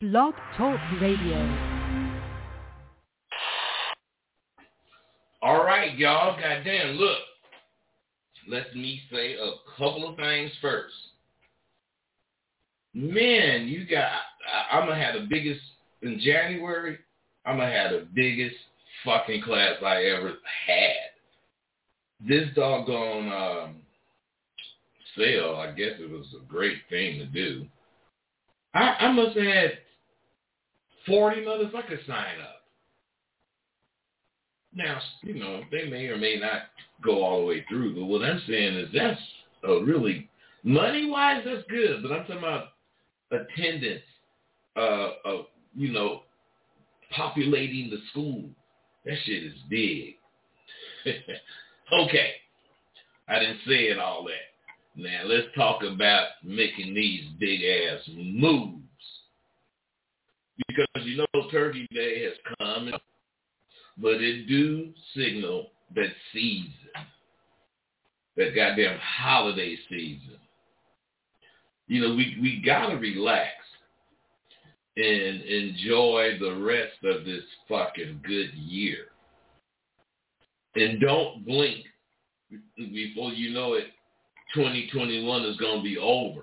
Blog Talk Radio. All right, y'all. Goddamn, look. Let me say a couple of things first. Man, I'm going to have the biggest, in January, I'm going to have the biggest fucking class I ever had. This doggone sale, I guess it was a great thing to do. I must have had 40 motherfuckers sign up. Now, they may or may not go all the way through, but what I'm saying is that's a really, money-wise, that's good, but I'm talking about attendance, populating the school. That shit is big. Okay, I didn't say it all that. Now, let's talk about making these big-ass moves. Because, Turkey Day has come, but it do signal that season, that goddamn holiday season. We got to relax and enjoy the rest of this fucking good year. And don't blink before you know it, 2021 is going to be over.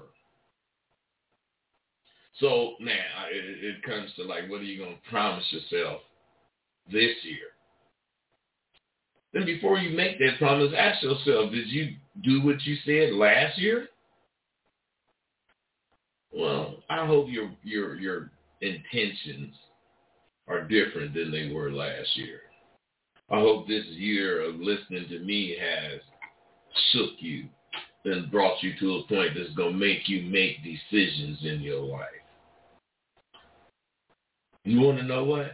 So now it comes to like, what are you going to promise yourself this year? Then before you make that promise, ask yourself, did you do what you said last year? Well, I hope your intentions are different than they were last year. I hope this year of listening to me has shook you and brought you to a point that's going to make you make decisions in your life. You want to know what?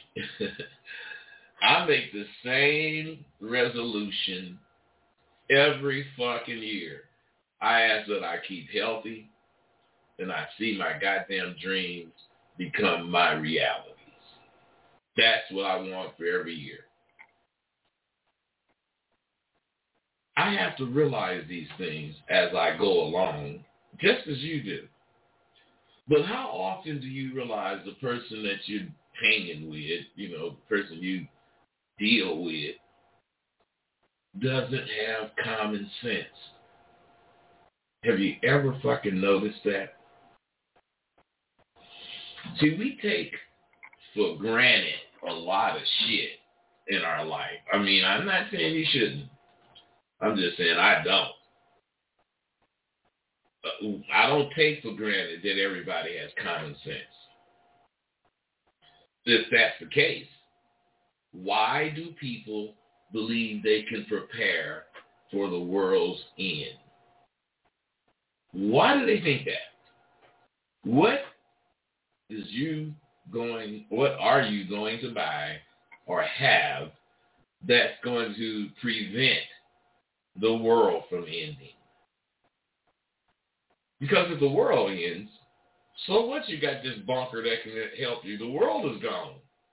I make the same resolution every fucking year. I ask that I keep healthy and I see my goddamn dreams become my realities. That's what I want for every year. I have to realize these things as I go along, just as you do. But how often do you realize the person that you're hanging with, the person you deal with, doesn't have common sense? Have you ever fucking noticed that? See, we take for granted a lot of shit in our life. I mean, I'm not saying you shouldn't. I'm just saying I don't. I don't take for granted that everybody has common sense. If that's the case, why do people believe they can prepare for the world's end? Why do they think that? What are you going to buy or have that's going to prevent the world from ending? Because if the world ends, so what? You got this bunker that can help you. The world is gone.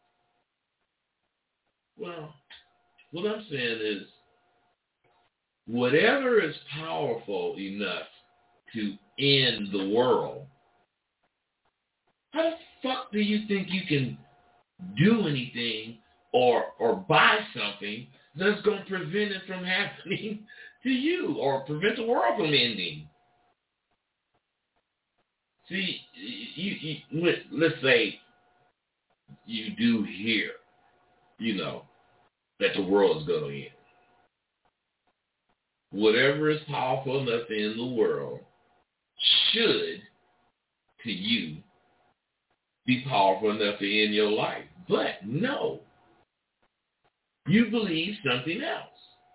Well, what I'm saying is, whatever is powerful enough to end the world, how the fuck do you think you can do anything or buy something that's going to prevent it from happening to you or prevent the world from ending? See, let's say you do hear, that the world is going to end. Whatever is powerful enough in the world should, to you, be powerful enough to end your life. But no, you believe something else.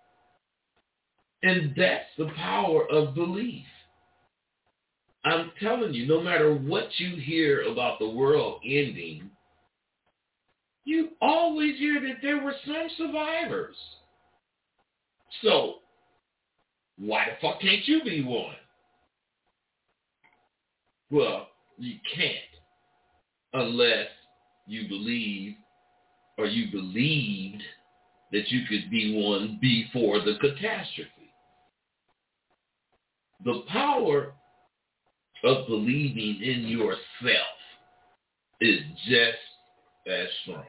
And that's the power of belief. I'm telling you, no matter what you hear about the world ending, you always hear that there were some survivors. So, why the fuck can't you be one? Well, you can't unless you believe or you believed that you could be one before the catastrophe. The power of believing in yourself is just as strong.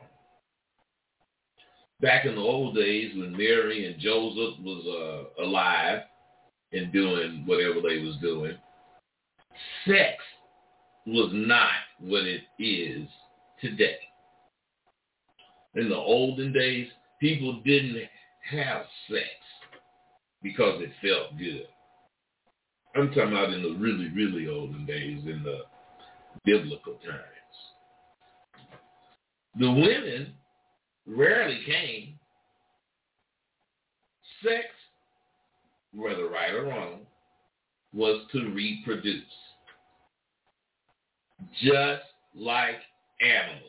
Back in the old days when Mary and Joseph was alive and doing whatever they was doing, sex was not what it is today. In the olden days, people didn't have sex because it felt good. I'm talking about in the really, really olden days, in the biblical times. The women rarely came. Sex, whether right or wrong, was to reproduce. Just like animals.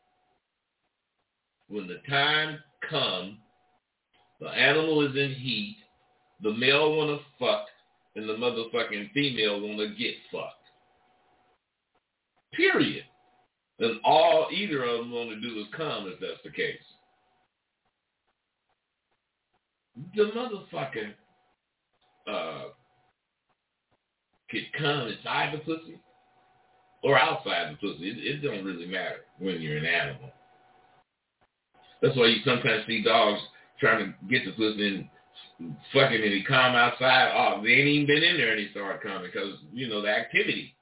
When the time comes, the animal is in heat, the male want to fuck, and the motherfucking female want to get fucked. Period. And all either of them want to do is come if that's the case. The motherfucker could come inside the pussy or outside the pussy. It don't really matter when you're an animal. That's why you sometimes see dogs trying to get the pussy and fucking and he come outside. Oh, they ain't even been in there and he started coming because, you know, the activity.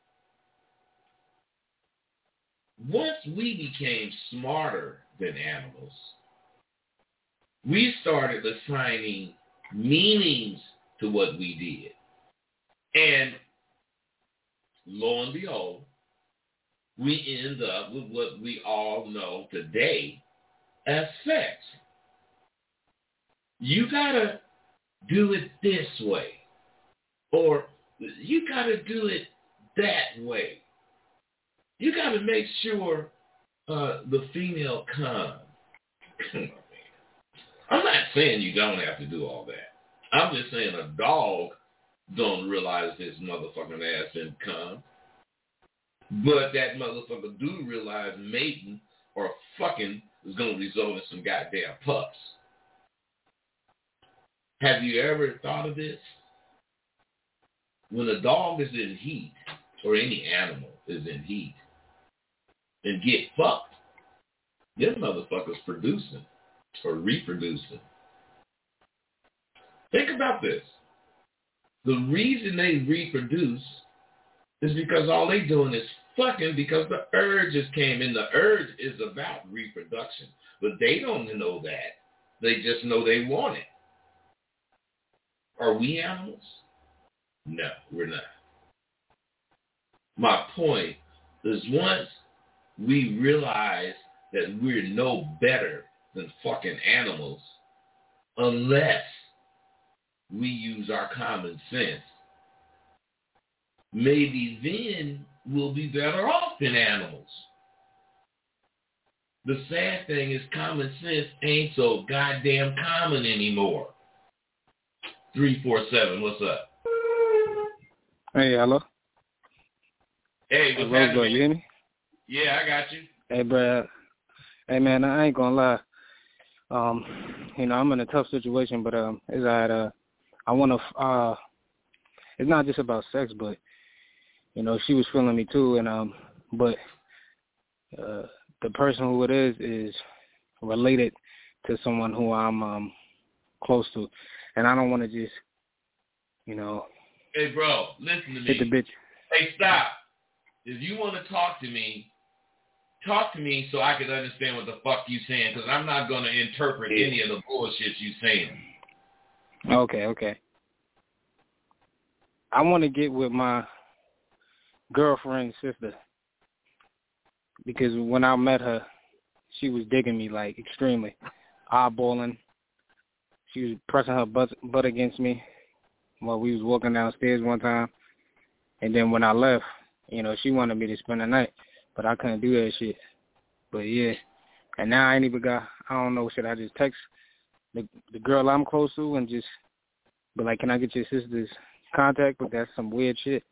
Once we became smarter than animals, we started assigning meanings to what we did. And lo and behold, we end up with what we all know today as sex. You gotta do it this way, or you gotta do it that way. You gotta make sure the female comes. I'm not saying you don't have to do all that. I'm just saying a dog don't realize his motherfucking ass didn't come. But that motherfucker do realize mating or fucking is going to result in some goddamn pups. Have you ever thought of this? When a dog is in heat, or any animal is in heat, and get fucked, them motherfuckers producing or reproducing. Think about this. The reason they reproduce is because all they doing is fucking because the urge just came in. The urge is about reproduction. But they don't know that. They just know they want it. Are we animals? No, we're not. My point is once we realize that we're no better than fucking animals unless we use our common sense, maybe then we'll be better off than animals. The sad thing is common sense ain't so goddamn common anymore. 347, what's up? Hey, hello. Hey, what's happening? You hear me? Yeah, I got you. Hey, Brad. Hey, man, I ain't gonna lie. You know, I'm in a tough situation, but it's I want to. It's not just about sex, but you know, she was feeling me too, and but the person who it is related to someone who I'm close to, and I don't want to just, you know. Hey, bro, listen to me. Hit the bitch. Hey, stop. If you want to talk to me so I can understand what the fuck you saying, because I'm not going to interpret any of the bullshit you saying. Okay. I want to get with my girlfriend's sister because when I met her, she was digging me, like, extremely. Eyeballing. She was pressing her butt against me while we was walking downstairs one time. And then when I left, you know, she wanted me to spend the night, but I couldn't do that shit. But, yeah. And now I ain't even got, I don't know, should I just text the girl I'm close to and just be like, can I get your sister's contact? But that's some weird shit.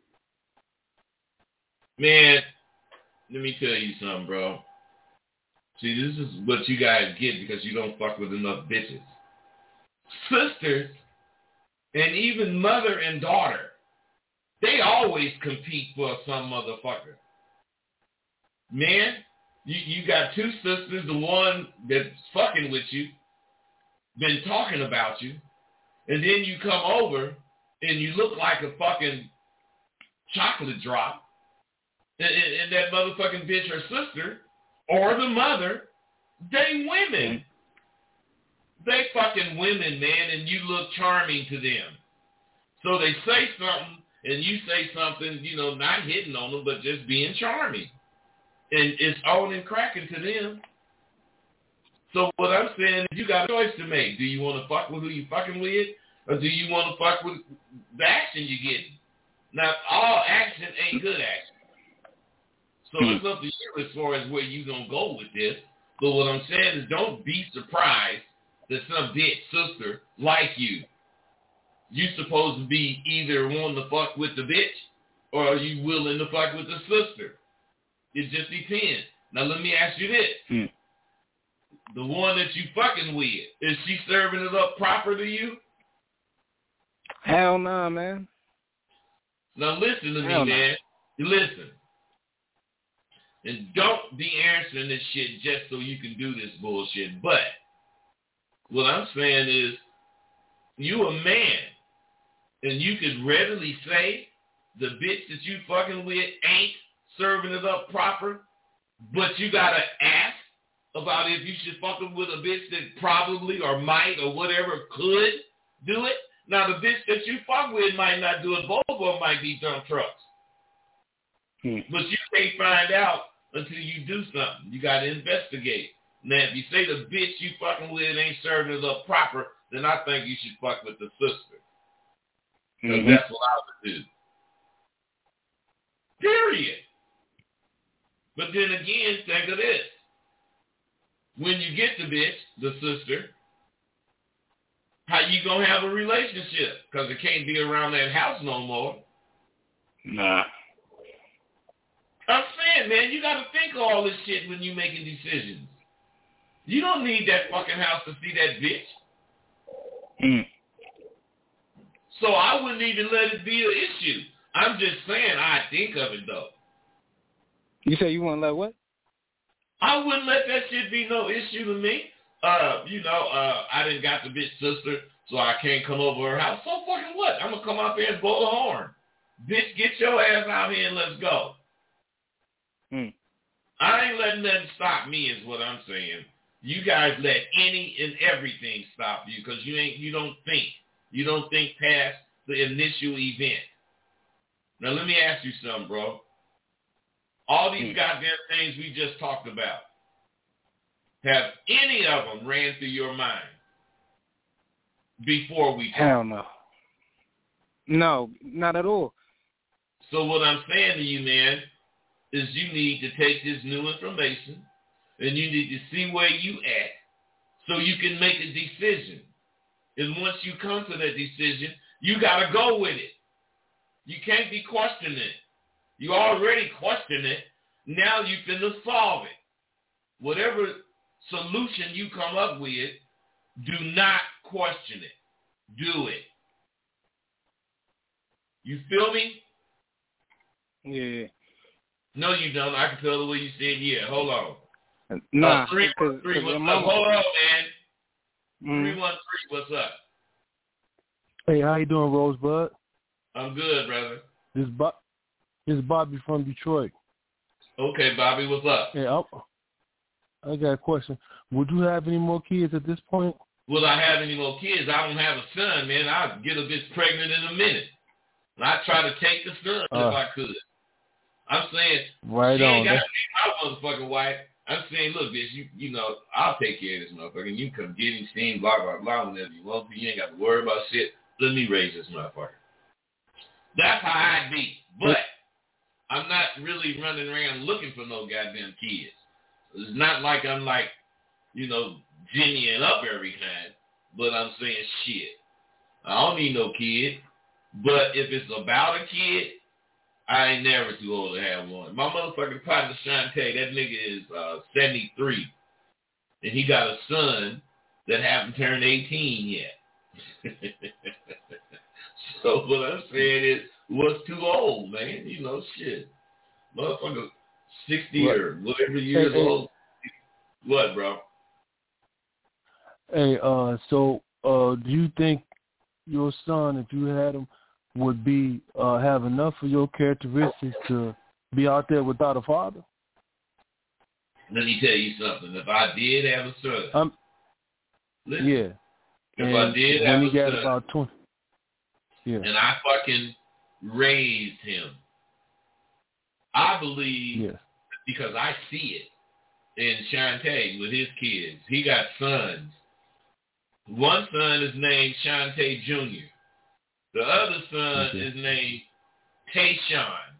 Man, let me tell you something, bro. See, this is what you guys get because you don't fuck with enough bitches. Sisters, and even mother and daughter, they always compete for some motherfucker. Men, You got two sisters, the one that's fucking with you, been talking about you, and then you come over and you look like a fucking chocolate drop, and that motherfucking bitch, her sister, or the mother, they women. They fucking women, man, and you look charming to them. So they say something, and you say something, you know, not hitting on them, but just being charming. And it's on and cracking to them. So what I'm saying is you got a choice to make. Do you want to fuck with who you fucking with, or do you want to fuck with the action you're getting? Now, all action ain't good action. So it's up to you as far as where you going to go with this. But what I'm saying is don't be surprised that some bitch sister like you. You supposed to be either wanting to fuck with the bitch or are you willing to fuck with the sister? It just depends. Now let me ask you this. The one that you fucking with, is she serving it up proper to you? Hell no, man. Now listen to me, man. Listen. And don't be answering this shit just so you can do this bullshit. But what I'm saying is you a man and you could readily say the bitch that you fucking with ain't serving it up proper, but you got to ask about if you should fucking with a bitch that probably or might or whatever could do it. Now, the bitch that you fuck with might not do it. Both of them might be dumb trucks. But you can't find out until you do something. You got to investigate. Now, if you say the bitch you fucking with ain't serving it up proper, then I think you should fuck with the sister. Because that's what I would do. Period. But then again, think of this. When you get the bitch, the sister, how you going to have a relationship? Because it can't be around that house no more. Nah. I'm saying, man, you got to think of all this shit when you making decisions. You don't need that fucking house to see that bitch. So I wouldn't even let it be an issue. I'm just saying I think of it, though. You say you want to let what? I wouldn't let that shit be no issue to me. I didn't got the bitch sister, so I can't come over her house. So fucking what? I'm going to come out there and blow the horn. Bitch, get your ass out here and let's go. I ain't letting nothing stop me is what I'm saying. You guys let any and everything stop you because you don't think. You don't think past the initial event. Now let me ask you something, bro. All these goddamn things we just talked about, have any of them ran through your mind before we talked? Hell no. No, not at all. So what I'm saying to you, man, is you need to take this new information and you need to see where you at so you can make a decision. And once you come to that decision, you got to go with it. You can't be questioning it. You already questioned it. Now you finna solve it. Whatever solution you come up with, do not question it. Do it. You feel me? Yeah. No, you don't. I can tell the way you said, yeah. Hold on. Nah. 313, what's up? Hold on, man. 313, what's up? Hey, how you doing, Rosebud? I'm good, brother. This is Bobby from Detroit. Okay, Bobby, what's up? Hey, I got a question. Would you have any more kids at this point? Will I have any more kids? I don't have a son, man. I'll get a bitch pregnant in a minute. And I try to take the son if I could. I'm saying, right she on. ain't got to be my motherfucking wife. I'm saying, look, bitch, you know, I'll take care of this motherfucker. You come get him, see him, blah, blah, blah, whenever you want to. You ain't got to worry about shit. Let me raise this motherfucker. That's how I'd be. But I'm not really running around looking for no goddamn kids. It's not like I'm like, Jimmying up every time. But I'm saying, shit, I don't need no kid. But if it's about a kid, I ain't never too old to have one. My motherfucking partner, Shantae, that nigga is 73. And he got a son that haven't turned 18 yet. So what I'm saying is, what's too old, man? Shit. Motherfucker 60 what? or whatever years old. What, bro? Hey, so do you think your son, if you had him, would be have enough of your characteristics to be out there without a father? Let me tell you something. If I did have a son, listen, yeah. If I did have when he a got son, about 20, yeah, and I fucking raised him, I believe because I see it in Shantae with his kids. He got sons. One son is named Shantae Jr. The other son is named Tayshawn.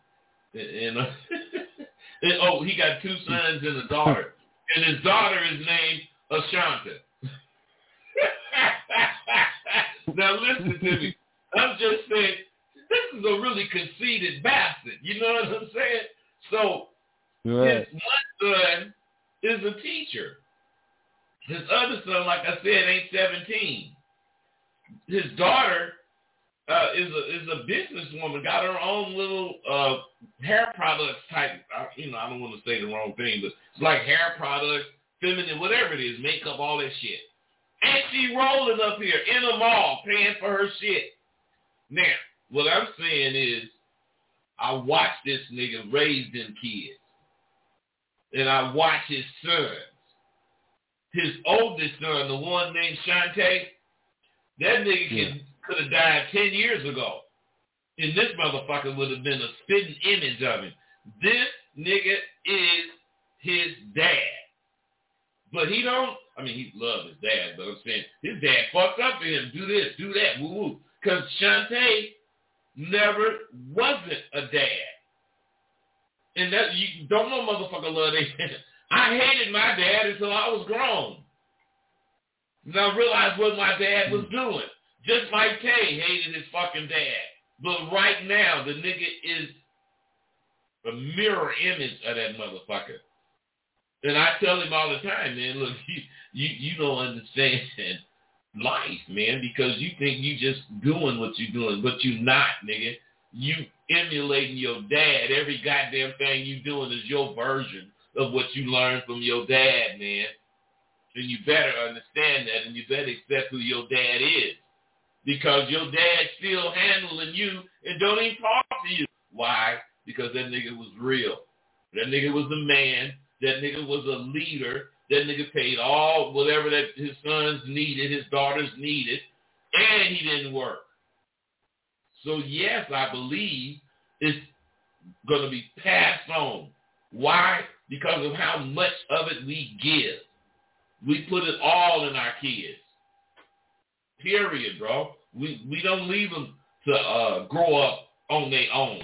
And he got two sons and a daughter. And his daughter is named Ashanta. Now listen to me. I'm just saying, this is a really conceited bastard. You know what I'm saying? So his one son is a teacher. His other son, like I said, ain't 17. His daughter is a businesswoman, got her own little hair products type. I don't want to say the wrong thing, but it's like hair products, feminine, whatever it is, makeup, all that shit. And she rolling up here in a mall paying for her shit. Now, what I'm saying is, I watch this nigga raise them kids. And I watch his sons. His oldest son, the one named Shantae, that nigga could have died 10 years ago. And this motherfucker would have been a spitting image of him. This nigga is his dad. But he loves his dad, but I'm saying his dad fucked up to him. Do this, do that, woo-woo. Because Shantae never wasn't a dad. And that you don't know motherfucker love their I hated my dad until I was grown. And I realized what my dad was doing. Just like Tay hated his fucking dad. But right now, the nigga is a mirror image of that motherfucker. And I tell him all the time, man, look, you don't understand life, man, because you think you just doing what you're doing, but you not, nigga. You emulating your dad. Every goddamn thing you doing is your version of what you learned from your dad, man. And you better understand that, and you better accept who your dad is. Because your dad's still handling you and don't even talk to you. Why? Because that nigga was real. That nigga was a man. That nigga was a leader. That nigga paid all whatever that his sons needed, his daughters needed, and he didn't work. So yes, I believe it's going to be passed on. Why? Because of how much of it we give. We put it all in our kids. Period, bro. We don't leave them to grow up on their own.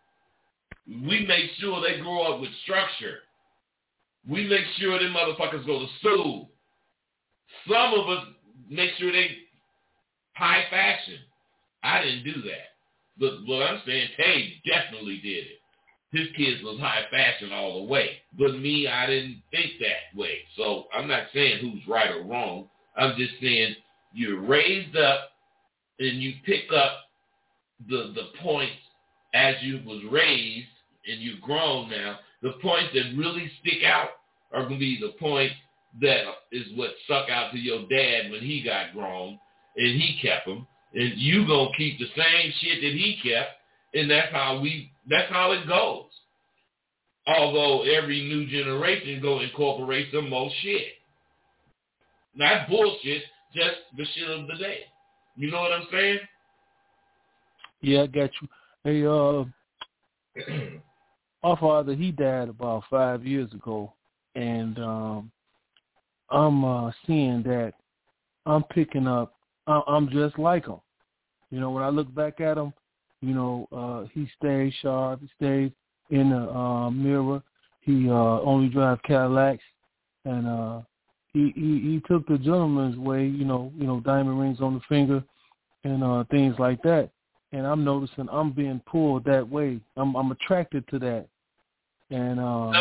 We make sure they grow up with structure. We make sure them motherfuckers go to school. Some of us make sure they high fashion. I didn't do that. But what I'm saying, Tay definitely did it. His kids was high fashion all the way. But me, I didn't think that way. So I'm not saying who's right or wrong. I'm just saying you're raised up and you pick up the points as you was raised and you've grown now. The points that really stick out are going to be the points that is what stuck out to your dad when he got grown and he kept them. And you going to keep the same shit that he kept. And that's how it goes. Although every new generation go incorporate some more shit. Not bullshit, just the shit of the day. You know what I'm saying? Yeah, I got you. Hey, our father, he died about 5 years ago. And I'm seeing that I'm picking up, I'm just like him. You know, when I look back at him, you know, he stays sharp. He stays in the mirror. He only drives Cadillacs, and he took the gentleman's way. You know, diamond rings on the finger, and things like that. And I'm noticing I'm being pulled that way. I'm attracted to that. And no,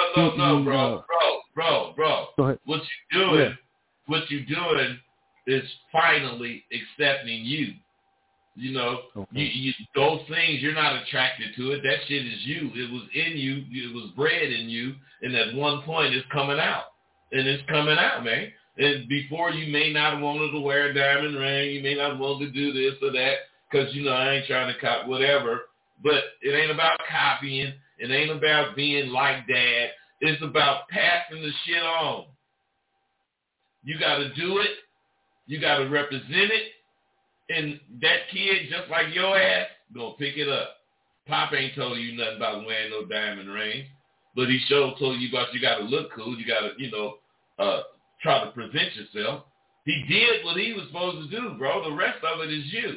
bro. Go ahead. What you doing is finally accepting you. You know, Okay. you those things, you're not attracted to it. That shit is you. It was in you. It was bred in you. And at one point, it's coming out. And it's coming out, man. And before, you may not have wanted to wear a diamond ring. You may not want to do this or that because, you know, I ain't trying to copy whatever. But it ain't about copying. It ain't about being like dad. It's about passing the shit on. You got to do it. You got to represent it. And that kid, just like your ass, gonna pick it up. Pop ain't told you nothing about wearing no diamond rings, but he sure told you about you got to look cool. You got to, you know, try to present yourself. He did what he was supposed to do, bro. The rest of it is you.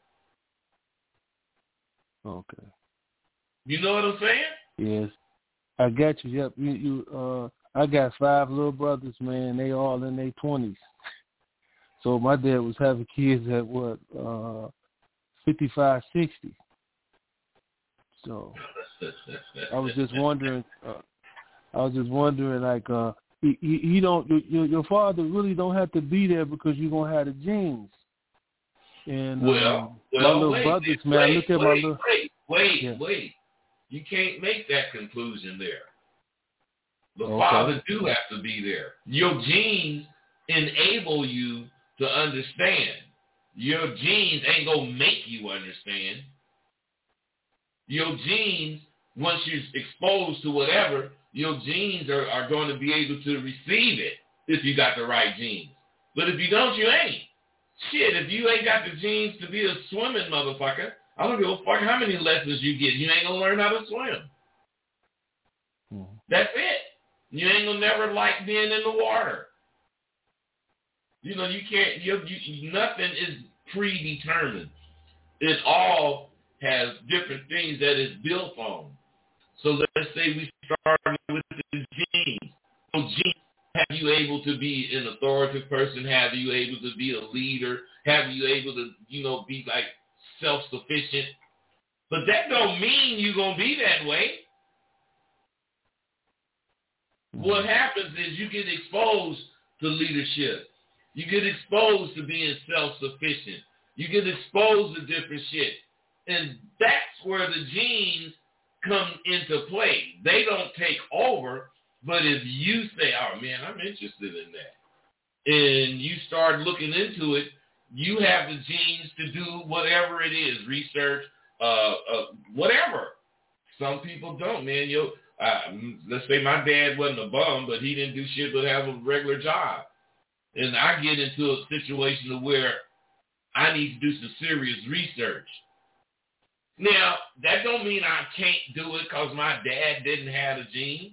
Okay. You know what I'm saying? Yes, I got you. Yep. You. I got 5 little brothers, man. They all in their 20s. So my dad was having kids at 55, 60. So I was just wondering. Like, you don't. Your father really don't have to be there because you're gonna have the genes. And my little brothers, man. Look at my little. Wait. You can't make that conclusion there. The father do have to be there. Your genes enable you to understand. Your genes ain't gonna make you understand. Your genes, once you're exposed to whatever, your genes are going to be able to receive it if you got the right genes. But if you don't, you ain't. Shit, if you ain't got the genes to be a swimming motherfucker, I don't give a fuck how many lessons you get. You ain't gonna learn how to swim. Mm-hmm. That's it. You ain't gonna never like being in the water. You know, you can't, nothing is predetermined. It all has different things that it's built on. So let's say we start with the genes. So genes have you able to be an authoritative person, have you able to be a leader, have you able to, you know, be like self-sufficient. But that don't mean you're going to be that way. What happens is you get exposed to leadership. You get exposed to being self-sufficient. You get exposed to different shit. And that's where the genes come into play. They don't take over, but if you say, oh, man, I'm interested in that, and you start looking into it, you have the genes to do whatever it is, research, whatever. Some people don't, man. Let's say my dad wasn't a bum, but he didn't do shit but have a regular job. And I get into a situation where I need to do some serious research. Now, that don't mean I can't do it because my dad didn't have the genes.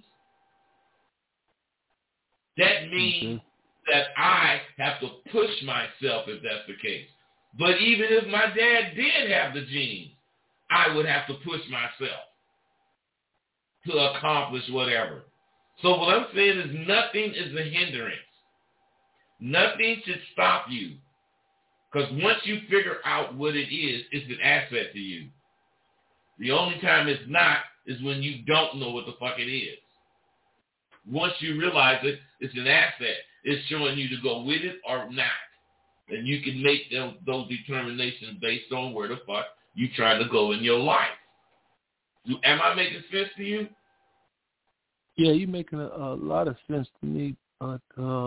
That means that I have to push myself if that's the case. But even if my dad did have the genes, I would have to push myself to accomplish whatever. So what I'm saying is nothing is a hindrance. Nothing should stop you. Because once you figure out what it is, it's an asset to you. The only time it's not is when you don't know what the fuck it is. Once you realize it, it's an asset. It's showing you to go with it or not. And you can make those determinations based on where the fuck you trying to go in your life. Am I making sense to you? Yeah, you're making a lot of sense to me. But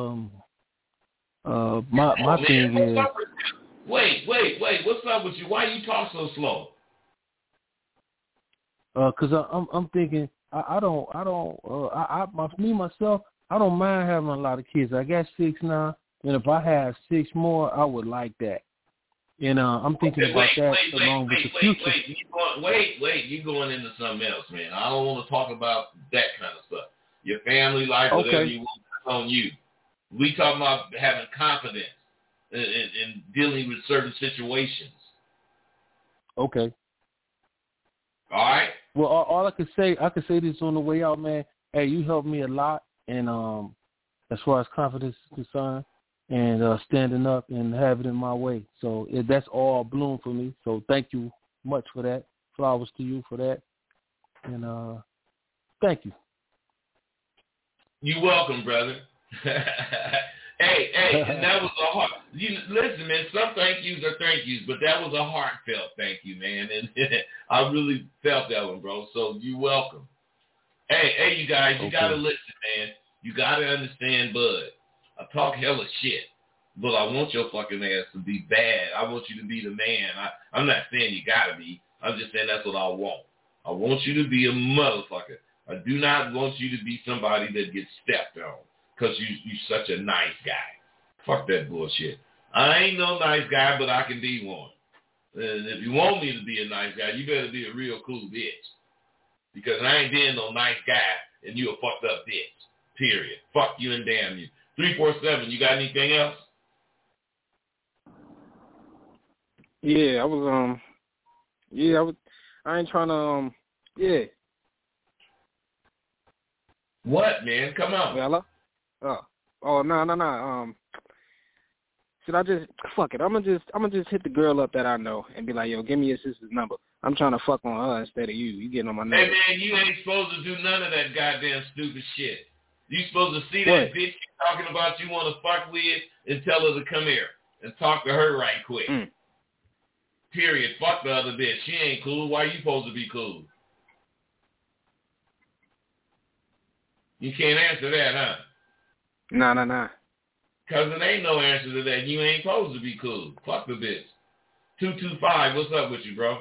my thing is, wait. What's up with you? Why you talk so slow? Because I'm thinking myself, I don't mind having a lot of kids. I got 6 now, and if I have 6 more, I would like that. And I'm thinking about that along with the future. Wait, you're going into something else, man. I don't want to talk about that kind of stuff. Your family life, whatever you want, on you. We talking about having confidence in dealing with certain situations. Okay. All right. Well, all I could say this on the way out, man. Hey, you helped me a lot, and as far as confidence is concerned, and standing up and having it in my way. So that's all bloom for me. So thank you much for that. Flowers to you for that, and thank you. You're welcome, brother. Hey, and that was a heart. Listen, man, some thank yous are thank yous, but that was a heartfelt thank you, man. And I really felt that one, bro. So you're welcome. Hey, you guys, you got to listen, man. You got to understand, Bud. I talk hella shit, but I want your fucking ass to be bad. I want you to be the man. I'm not saying you got to be. I'm just saying that's what I want. I want you to be a motherfucker. I do not want you to be somebody that gets stepped on because you such a nice guy. Fuck that bullshit. I ain't no nice guy, but I can be one. And if you want me to be a nice guy, you better be a real cool bitch. Because I ain't being no nice guy and you a fucked up bitch. Period. Fuck you and damn you. 347, you got anything else? Yeah, I ain't trying to, yeah. What, man? Come on. Hello? No. Should I just, fuck it, I'm gonna just hit the girl up that I know and be like, yo, give me your sister's number. I'm trying to fuck on her instead of you. You getting on my nerves. Hey, man, you ain't supposed to do none of that goddamn stupid shit. You supposed to see that bitch you talking about you want to fuck with and tell her to come here and talk to her right quick. Period. Fuck the other bitch. She ain't cool. Why you supposed to be cool? You can't answer that, huh? Nah. Because there ain't no answer to that. You ain't supposed to be cool. Fuck the bitch. 225, what's up with you, bro?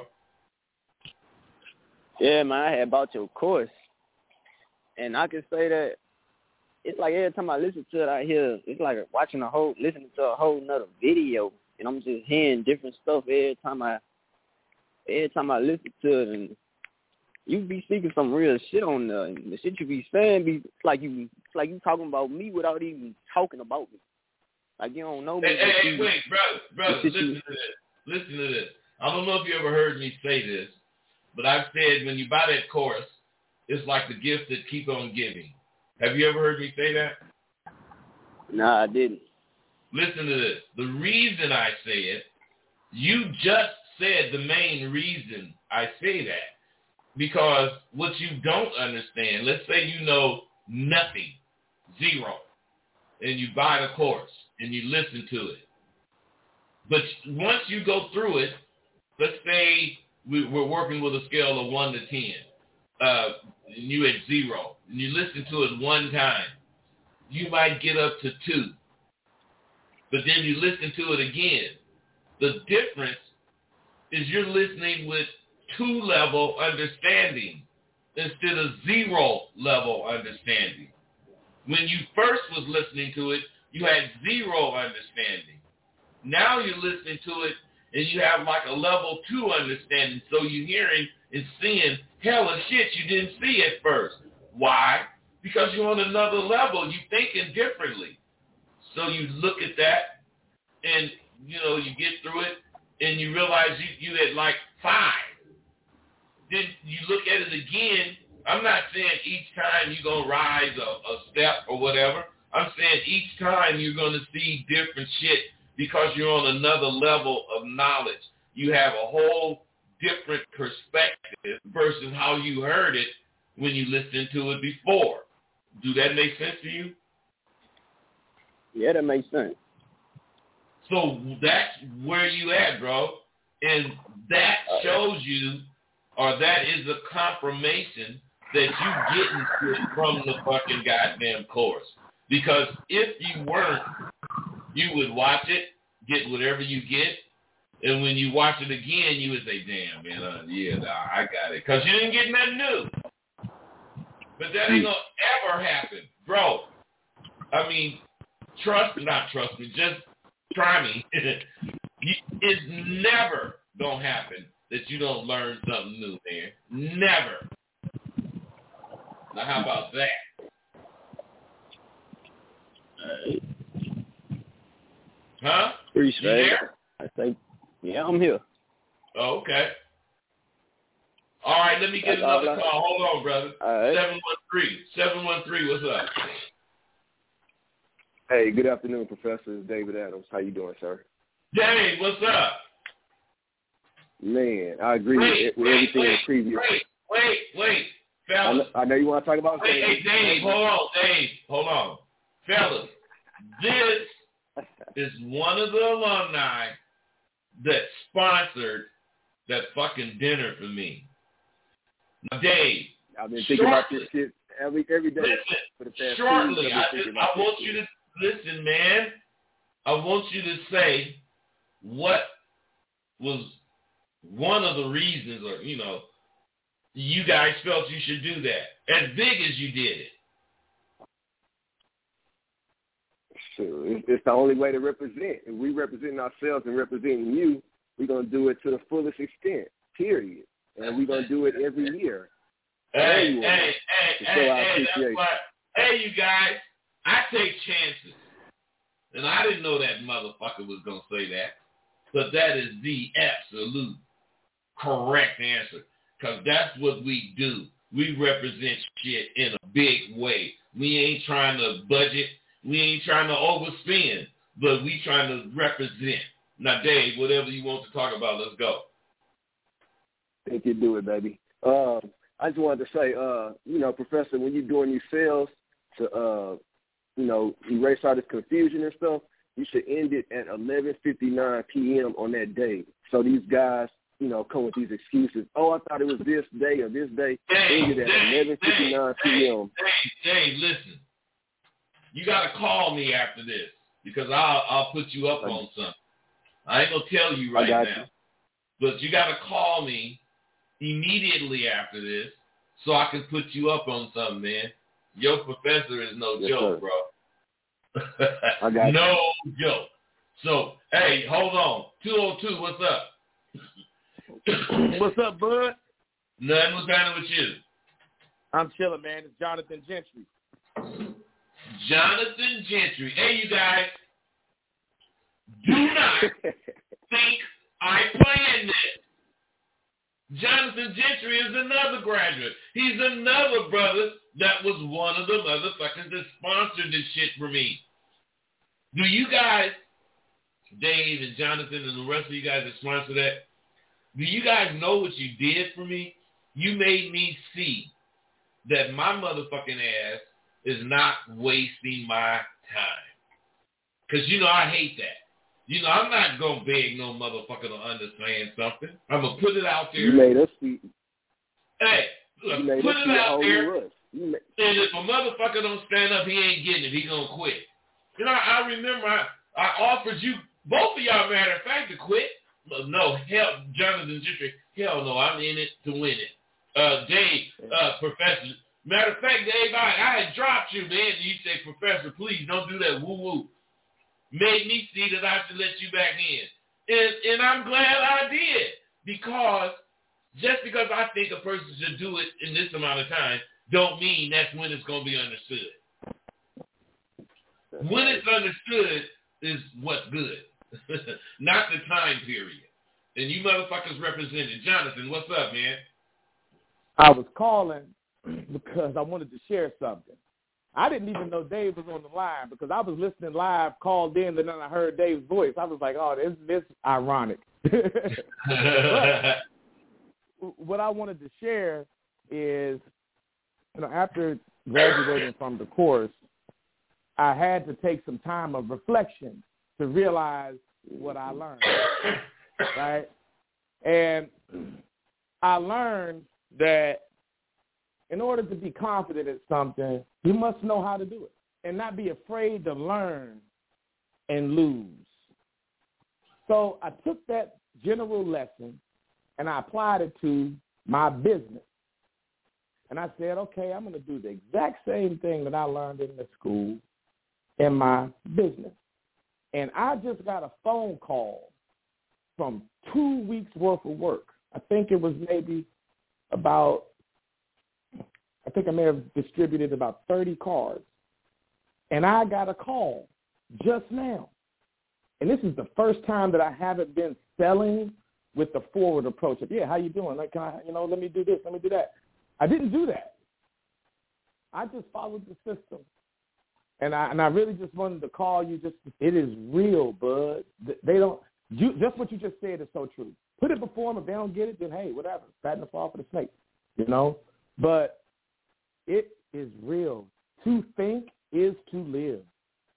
Yeah, man, I had bought your course. And I can say that it's like every time I listen to it out here, it's like listening to a whole nother video. And I'm just hearing different stuff every time I listen to it. And you be speaking some real shit on there. And the shit you be saying it's like you talking about me without even talking about me. Like you don't know me. Hey, wait, brother, listen to this. I don't know if you ever heard me say this, but I've said when you buy that course, it's like the gift that keep on giving. Have you ever heard me say that? Nah, I didn't. Listen to this. The reason I say it, you just said the main reason I say that. Because what you don't understand, let's say you know nothing, zero, and you buy the course and you listen to it. But once you go through it, let's say we're working with a scale of 1 to 10, and you at 0, and you listen to it one time, you might get up to 2. But then you listen to it again. The difference is you're listening with 2-level understanding instead of 0-level understanding. When you first was listening to it, you had 0 understanding. Now you're listening to it and you have like a level 2 understanding. So you're hearing and seeing hella shit you didn't see at first. Why? Because you're on another level. You're thinking differently. So you look at that and, you get through it and you realize you at like 5. Then you look at it again. I'm not saying each time you're going to rise a step or whatever. I'm saying each time you're going to see different shit because you're on another level of knowledge. You have a whole different perspective versus how you heard it when you listened to it before. Do that make sense to you? Yeah, that makes sense. So that's where you at, bro. And that shows you, or that is a confirmation that you getting it from the fucking goddamn course. Because if you weren't, you would watch it, get whatever you get, and when you watch it again, you would say, damn, man, I got it. Because you didn't get nothing new. But that ain't going to ever happen. Bro, I mean, not trust me, just try me. It's never going to happen that you don't learn something new, man. Never. Now, how about that? Huh? Appreciate you there? I think, yeah, I'm here. Oh, okay. All right, let me get another call. Hold on, brother. All right. 713, what's up? Hey, good afternoon, Professor. It's David Adams. How you doing, sir? Dave, what's up? Man, I agree with everything in the previous. Wait. Fellas. I know you want to talk about Hey, Dave, hold on. Fellas, This is one of the alumni that sponsored that fucking dinner for me. Now, Dave, I've been thinking about this shit every day. Listen, for the past shortly, 2 weeks, I want you to listen, man. I want you to say what was one of the reasons, or you guys felt you should do that as big as you did it. Sure, it's the only way to represent. If we representing ourselves and representing you, we're gonna do it to the fullest extent. Period. And we're gonna do it every year. Hey, you guys, I take chances. And I didn't know that motherfucker was going to say that. But that is the absolute correct answer. Because that's what we do. We represent shit in a big way. We ain't trying to budget. We ain't trying to overspend. But we trying to represent. Now, Dave, whatever you want to talk about, let's go. I think you do it, baby. I just wanted to say, Professor, when you're doing these sales to, erase all this confusion and stuff, you should end it at 11:59 p.m. on that day. So these guys, come with these excuses. Oh, I thought it was this day or this day. End it at 11:59 p.m. Dave, listen. You got to call me after this because I'll put you up on something. I ain't going to tell you right now. But you got to call me immediately after this so I can put you up on something, man. Your professor is no joke, bro. I got no joke. So, hey, hold on. 202, what's up? What's up, bud? Nothing. What's happening with you? I'm chilling, man. It's Jonathan Gentry. Jonathan Gentry. Hey, you guys. Do not think I planned this. Jonathan Gentry is another graduate. He's another brother that was one of the motherfuckers that sponsored this shit for me. Do you guys, Dave and Jonathan and the rest of you guys that sponsor that, do you guys know what you did for me? You made me see that my motherfucking ass is not wasting my time. Because, I hate that. I'm not going to beg no motherfucker to understand something. I'm going to put it out there. You made us see. Hey, look, put it out there. And if a motherfucker don't stand up, he ain't getting it. He going to quit. I remember I offered you, both of y'all, matter of fact, to quit. No, hell, Jonathan Gentry, hell no, I'm in it to win it. Dave, Professor, matter of fact, Dave, I had dropped you, man, and you said, Professor, please don't do that woo-woo. Made me see that I should let you back in. And I'm glad I did. Because just because I think a person should do it in this amount of time don't mean that's when it's going to be understood. When it's understood is what's good. Not the time period. And you motherfuckers represented. Jonathan, what's up, man? I was calling because I wanted to share something. I didn't even know Dave was on the line because I was listening live, called in, and then I heard Dave's voice. I was like, oh, this ironic. But what I wanted to share is, after graduating from the course, I had to take some time of reflection to realize what I learned, right? And I learned that in order to be confident at something, you must know how to do it and not be afraid to learn and lose. So I took that general lesson and I applied it to my business. And I said, okay, I'm going to do the exact same thing that I learned in the school in my business. And I just got a phone call from 2 weeks' worth of work. I think it was maybe about, I think I may have distributed about 30 cards. And I got a call just now. And this is the first time that I haven't been selling with the forward approach of, yeah, how you doing? Like, can I, let me do this, let me do that. I didn't do that. I just followed the system. And I really just wanted to call you it is real, bud. They don't, just what you just said is so true. Put it before them. If they don't get it, then hey, whatever. Pat the fall for the snake, But it is real. To think is to live.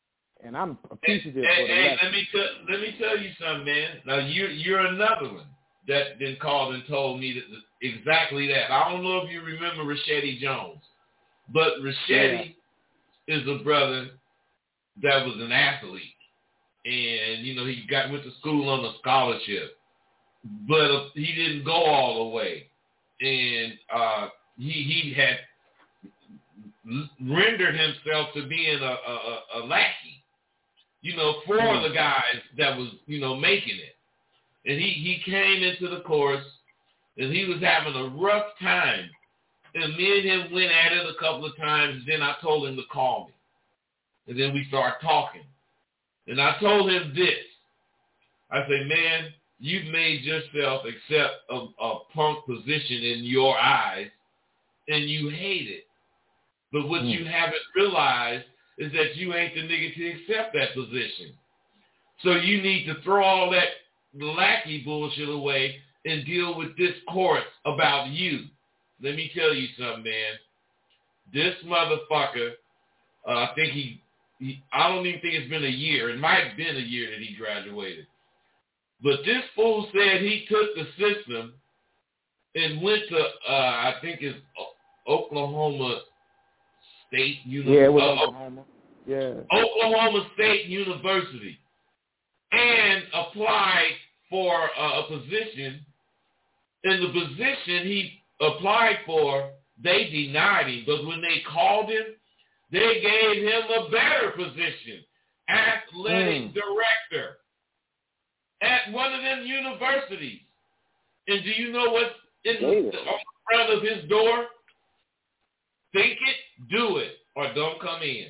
and I'm appreciative Hey, for the hey, lesson. let me tell you something, man. Now you're another one that then called and told me that exactly that. I don't know if you remember Rashedi Jones, but Rashedi is a brother that was an athlete, and you know he went to school on a scholarship, but he didn't go all the way, and he had rendered himself to being a lackey, you know, for the guys that was, you know, making it. And he came into the course, and he was having a rough time. And me and him went at it a couple of times. Then I told him to call me. And then we started talking. And I told him this. I said, man, you've made yourself accept a punk position in your eyes, and you hate it. But what you haven't realized is that you ain't the nigga to accept that position. So you need to throw all that lackey bullshit away and deal with this course about you. Let me tell you something, man. This motherfucker, I think I don't even think it's been a year. It might have been a year that he graduated. But this fool said he took the system and went to, I think it's Oklahoma State University. Yeah, it was Oklahoma. Yeah. Oklahoma State University, and applied for a position. And the position he applied for, they denied him. But when they called him, they gave him a better position, athletic director at one of them universities. And do you know what's on the front of his door? Think it, do it, or don't come in.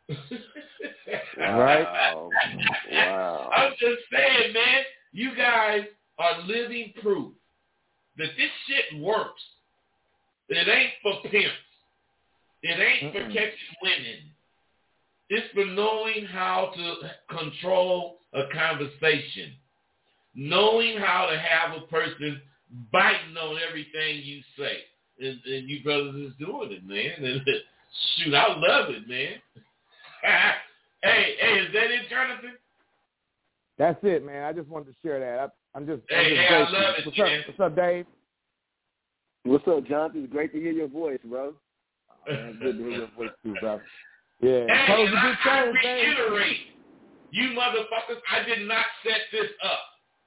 Right. Wow. I'm just saying, man, you guys are living proof that this shit works. It ain't for pimps. It ain't for catching women. It's for knowing how to control a conversation, knowing how to have a person biting on everything you say. And you brothers is doing it, man. And shoot, I love it, man. Hey, is that it, Jonathan? That's it, man. I just wanted to share that. I'm just I love it, man. What's up, Dave? What's up, Jonathan? It's great to hear your voice, bro. Man, good to hear your voice too, brother. Yeah. Hey, and I reiterate, you motherfuckers, I did not set this up.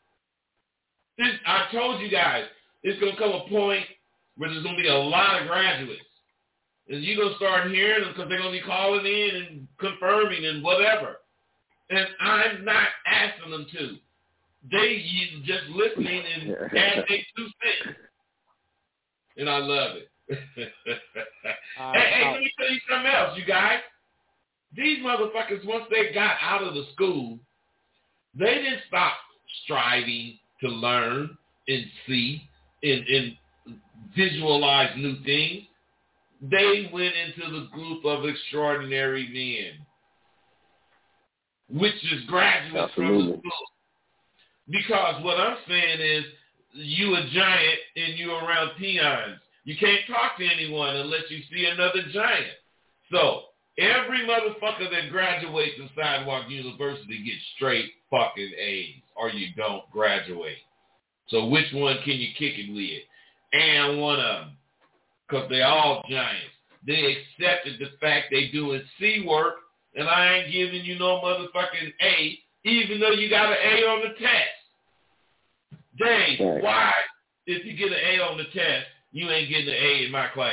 I told you guys, it's going to come a point where there's going to be a lot of graduates. And you're going to start hearing them because they're going to be calling in and confirming and whatever. And I'm not asking them to. They just listening and add their 2 cents. And I love it. Hey, let me tell you something else, you guys. These motherfuckers, once they got out of the school, they didn't stop striving to learn and see and visualize new things. They went into the group of extraordinary men, which is graduates from the school. Because what I'm saying is, you a giant and you around peons. You can't talk to anyone unless you see another giant. So every motherfucker that graduates in Sidewalk University gets straight fucking A's, or you don't graduate. So which one can you kick it with? And one of them. Because they all giants. They accepted the fact they doing C work, and I ain't giving you no motherfucking A, even though you got an A on the test. Dave, why, if you get an A on the test, you ain't getting an A in my class?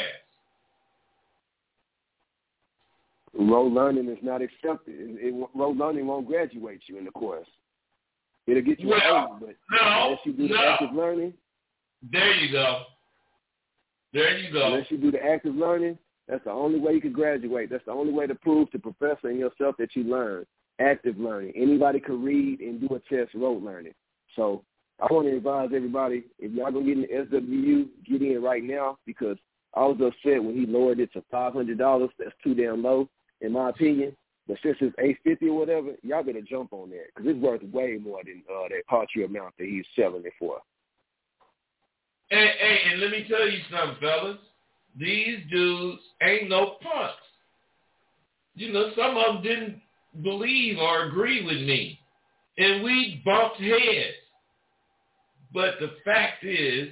Rote learning is not accepted. Rote learning won't graduate you in the course. It'll get you an A, but unless you do the active learning. There you go. Unless you do the active learning, that's the only way you can graduate. That's the only way to prove to professor and yourself that you learn. Active learning. Anybody can read and do a test rote learning. So I want to advise everybody, if y'all going to get in the SWU, get in right now, because I was upset when he lowered it to $500. That's too damn low, in my opinion. But since it's $850 or whatever, y'all better jump on that, because it's worth way more than that paltry amount that he's selling it for. Hey, and let me tell you something, fellas. These dudes ain't no punks. You know, some of them believe or agree with me. And we bumped heads. But the fact is,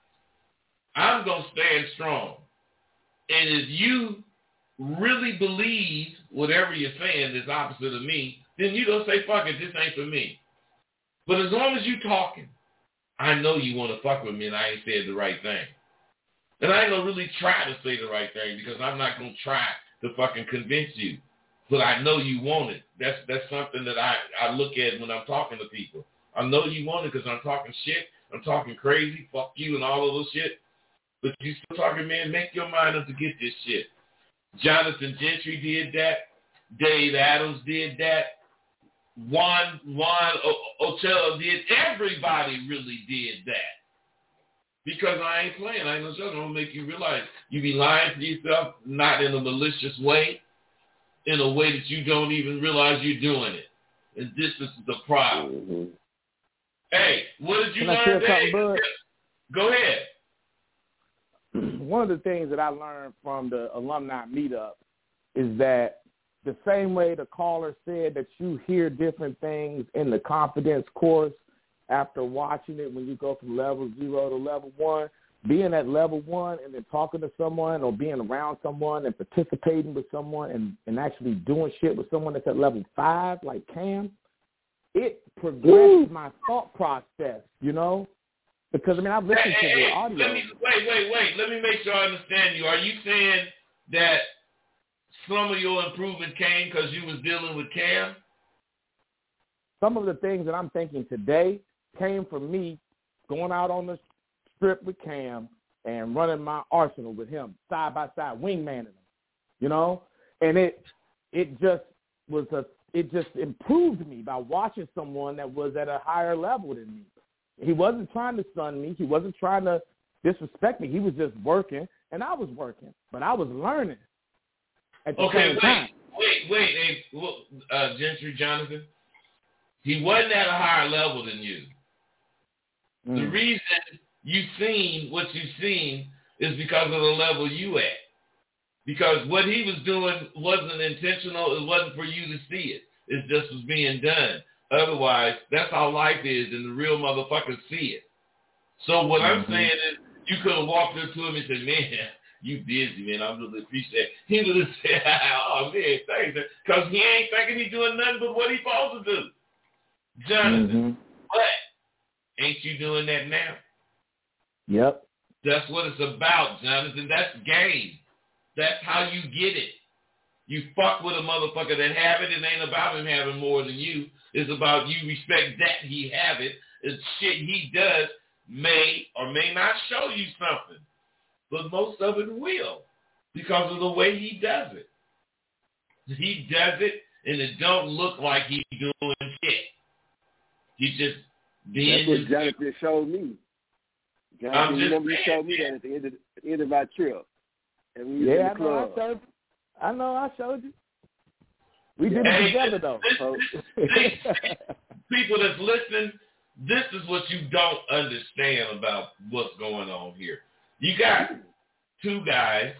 I'm going to stand strong. And if you really believe whatever you're saying is opposite of me, then you're going to say, fuck it, this ain't for me. But as long as you talking, I know you want to fuck with me and I ain't said the right thing. And I ain't going to really try to say the right thing because I'm not going to try to fucking convince you. But I know you want it. That's something that I look at when I'm talking to people. I know you want it because I'm talking shit. I'm talking crazy, fuck you and all of those shit. But you still talking, man, make your mind up to get this shit. Jonathan Gentry did that. Dave Adams did that. Juan Ochoa did. Everybody really did that. Because I ain't playing. I ain't no joke. I'm going to make you realize you be lying to yourself, not in a malicious way, in a way that you don't even realize you're doing it. And this is the problem. Mm-hmm. Hey, what did you Can I learn share today? something, Bud? Go ahead. One of the things that I learned from the alumni meetup is that the same way the caller said that you hear different things in the confidence course after watching it when you go from level 0 to level 1, being at level 1 and then talking to someone or being around someone and participating with someone and actually doing shit with someone that's at level 5 like Cam, it progressed my thought process, you know? Because, I mean, I've listened to the audio. Wait. Let me make sure I understand you. Are you saying that some of your improvement came because you was dealing with Cam? Some of the things that I'm thinking today came from me going out on the strip with Cam and running my arsenal with him, side by side, wingmanning him, you know? And it just improved me by watching someone that was at a higher level than me. He wasn't trying to stun me. He wasn't trying to disrespect me. He was just working, and I was working. But I was learning at the same time. Wait. Hey, Gentry Jonathan, he wasn't at a higher level than you. The reason you've seen what you've seen is because of the level you at. Because what he was doing wasn't intentional. It wasn't for you to see it. It just was being done. Otherwise, that's how life is, and the real motherfuckers see it. So what I'm saying is, you could have walked up to him and said, man, you busy, man. I really appreciate it. He would have said, oh, man, thanks. Because he ain't thinking he's doing nothing but what he's supposed to do. Jonathan, but ain't you doing that now? Yep. That's what it's about, Jonathan. That's game. That's how you get it. You fuck with a motherfucker that have it. It ain't about him having more than you. It's about you respect that he have it. It's shit he does may or may not show you something. But most of it will because of the way he does it. He does it, and it don't look like he's doing shit. He just being... That's what Jonathan showed me. Jonathan, you remember you showed me that at the end of our trip. And we was in the club. I know I showed you. We did it together, though. People that's listening, this is what you don't understand about what's going on here. You got two guys,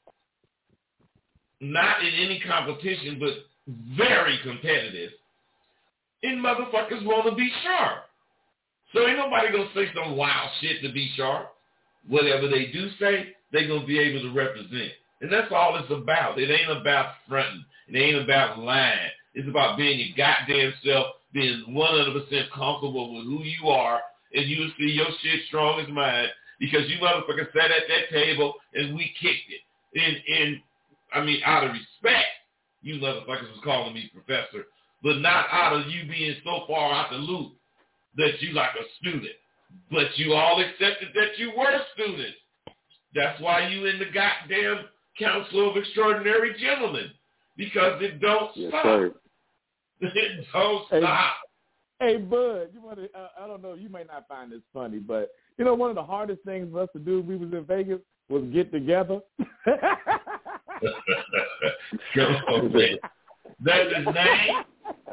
not in any competition, but very competitive, and motherfuckers want to be sharp. So ain't nobody going to say some wild shit to be sharp. Whatever they do say, they're going to be able to represent. And that's all it's about. It ain't about fronting. It ain't about lying. It's about being your goddamn self, being 100% comfortable with who you are, and you see your shit strong as mine because you motherfuckers sat at that table and we kicked it. And I mean, out of respect, you motherfuckers was calling me professor, but not out of you being so far out the loop that you like a student. But you all accepted that you were students. That's why you in the goddamn Council of Extraordinary Gentlemen, because it don't stop. It don't stop. Hey, Bud, you want to? I don't know. You may not find this funny, but you know, one of the hardest things for us to do when we was in Vegas was get together. Come on, man. That's his name.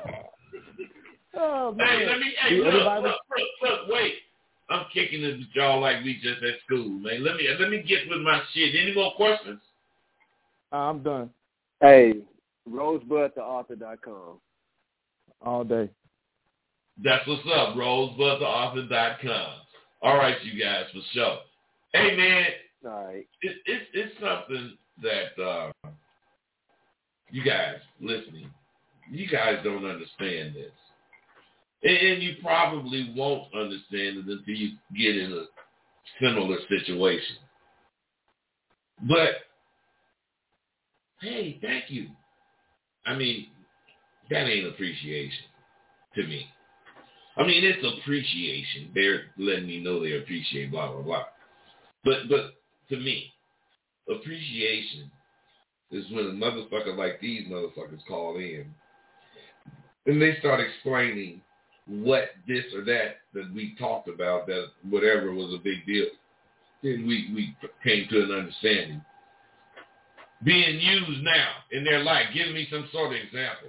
Oh, man. Hey, look, wait. I'm kicking it with y'all like we just at school, man. Let me get with my shit. Any more questions? I'm done. Hey, RosebudTheAuthor.com. All day. That's what's up, RosebudTheAuthor.com. All right, you guys, for sure. Hey, man, All right. It's something that you guys listening, you guys don't understand this. And you probably won't understand it until you get in a similar situation. But, hey, thank you. I mean, that ain't appreciation to me. I mean, it's appreciation. They're letting me know they appreciate blah, blah, blah. But to me, appreciation is when a motherfucker like these motherfuckers call in and they start explaining what this or that we talked about, that whatever was a big deal. Then we came to an understanding. Being used now in their life. Give me some sort of example.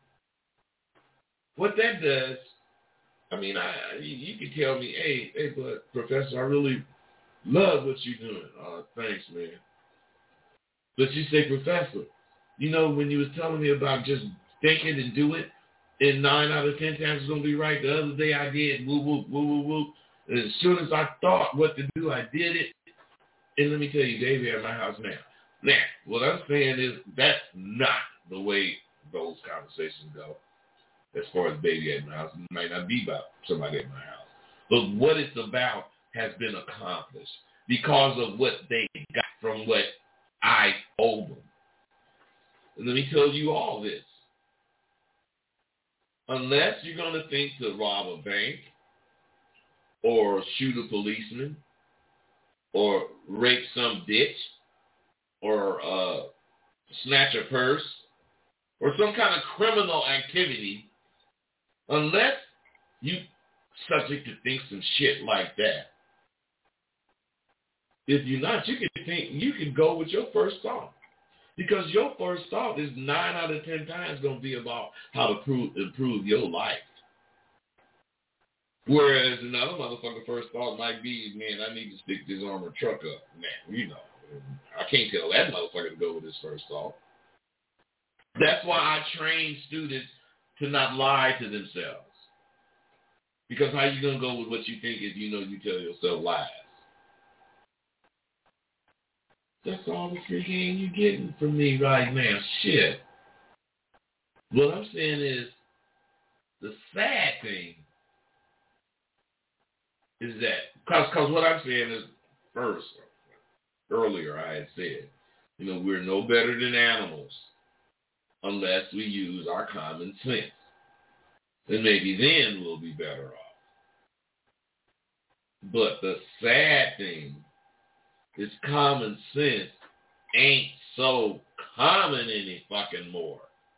What that does, I mean, you can tell me, hey, but Professor, I really love what you're doing. Thanks, man. But you say, Professor, you know, when you was telling me about just thinking and do it, and 9 out of 10 times it's going to be right. The other day I did, woo, woo, woo, woo, woo. And as soon as I thought what to do, I did it. And let me tell you, Davey at my house now. Now, what I'm saying is that's not the way those conversations go. As far as baby at my house, it might not be about somebody at my house. But what it's about has been accomplished because of what they got from what I owe them. And let me tell you all this. Unless you're going to think to rob a bank or shoot a policeman or rape some bitch or snatch a purse or some kind of criminal activity, unless you subject to think some shit like that, if you're not, you can go with your first thought. Because your first thought is 9 out of 10 times going to be about how to improve your life. Whereas another motherfucker first thought might be, man, I need to stick this armored truck up. Man, you know, I can't tell that motherfucker to go with his first thought. That's why I train students to not lie to themselves. Because how you going to go with what you think if you know you tell yourself lies? That's all the freaking you're getting from me right now. Shit. What I'm saying is, the sad thing is that, because what I'm saying is, earlier I had said, you know, we're no better than animals unless we use our common sense. And maybe then we'll be better off. But the sad thing is common sense ain't so common any fucking more.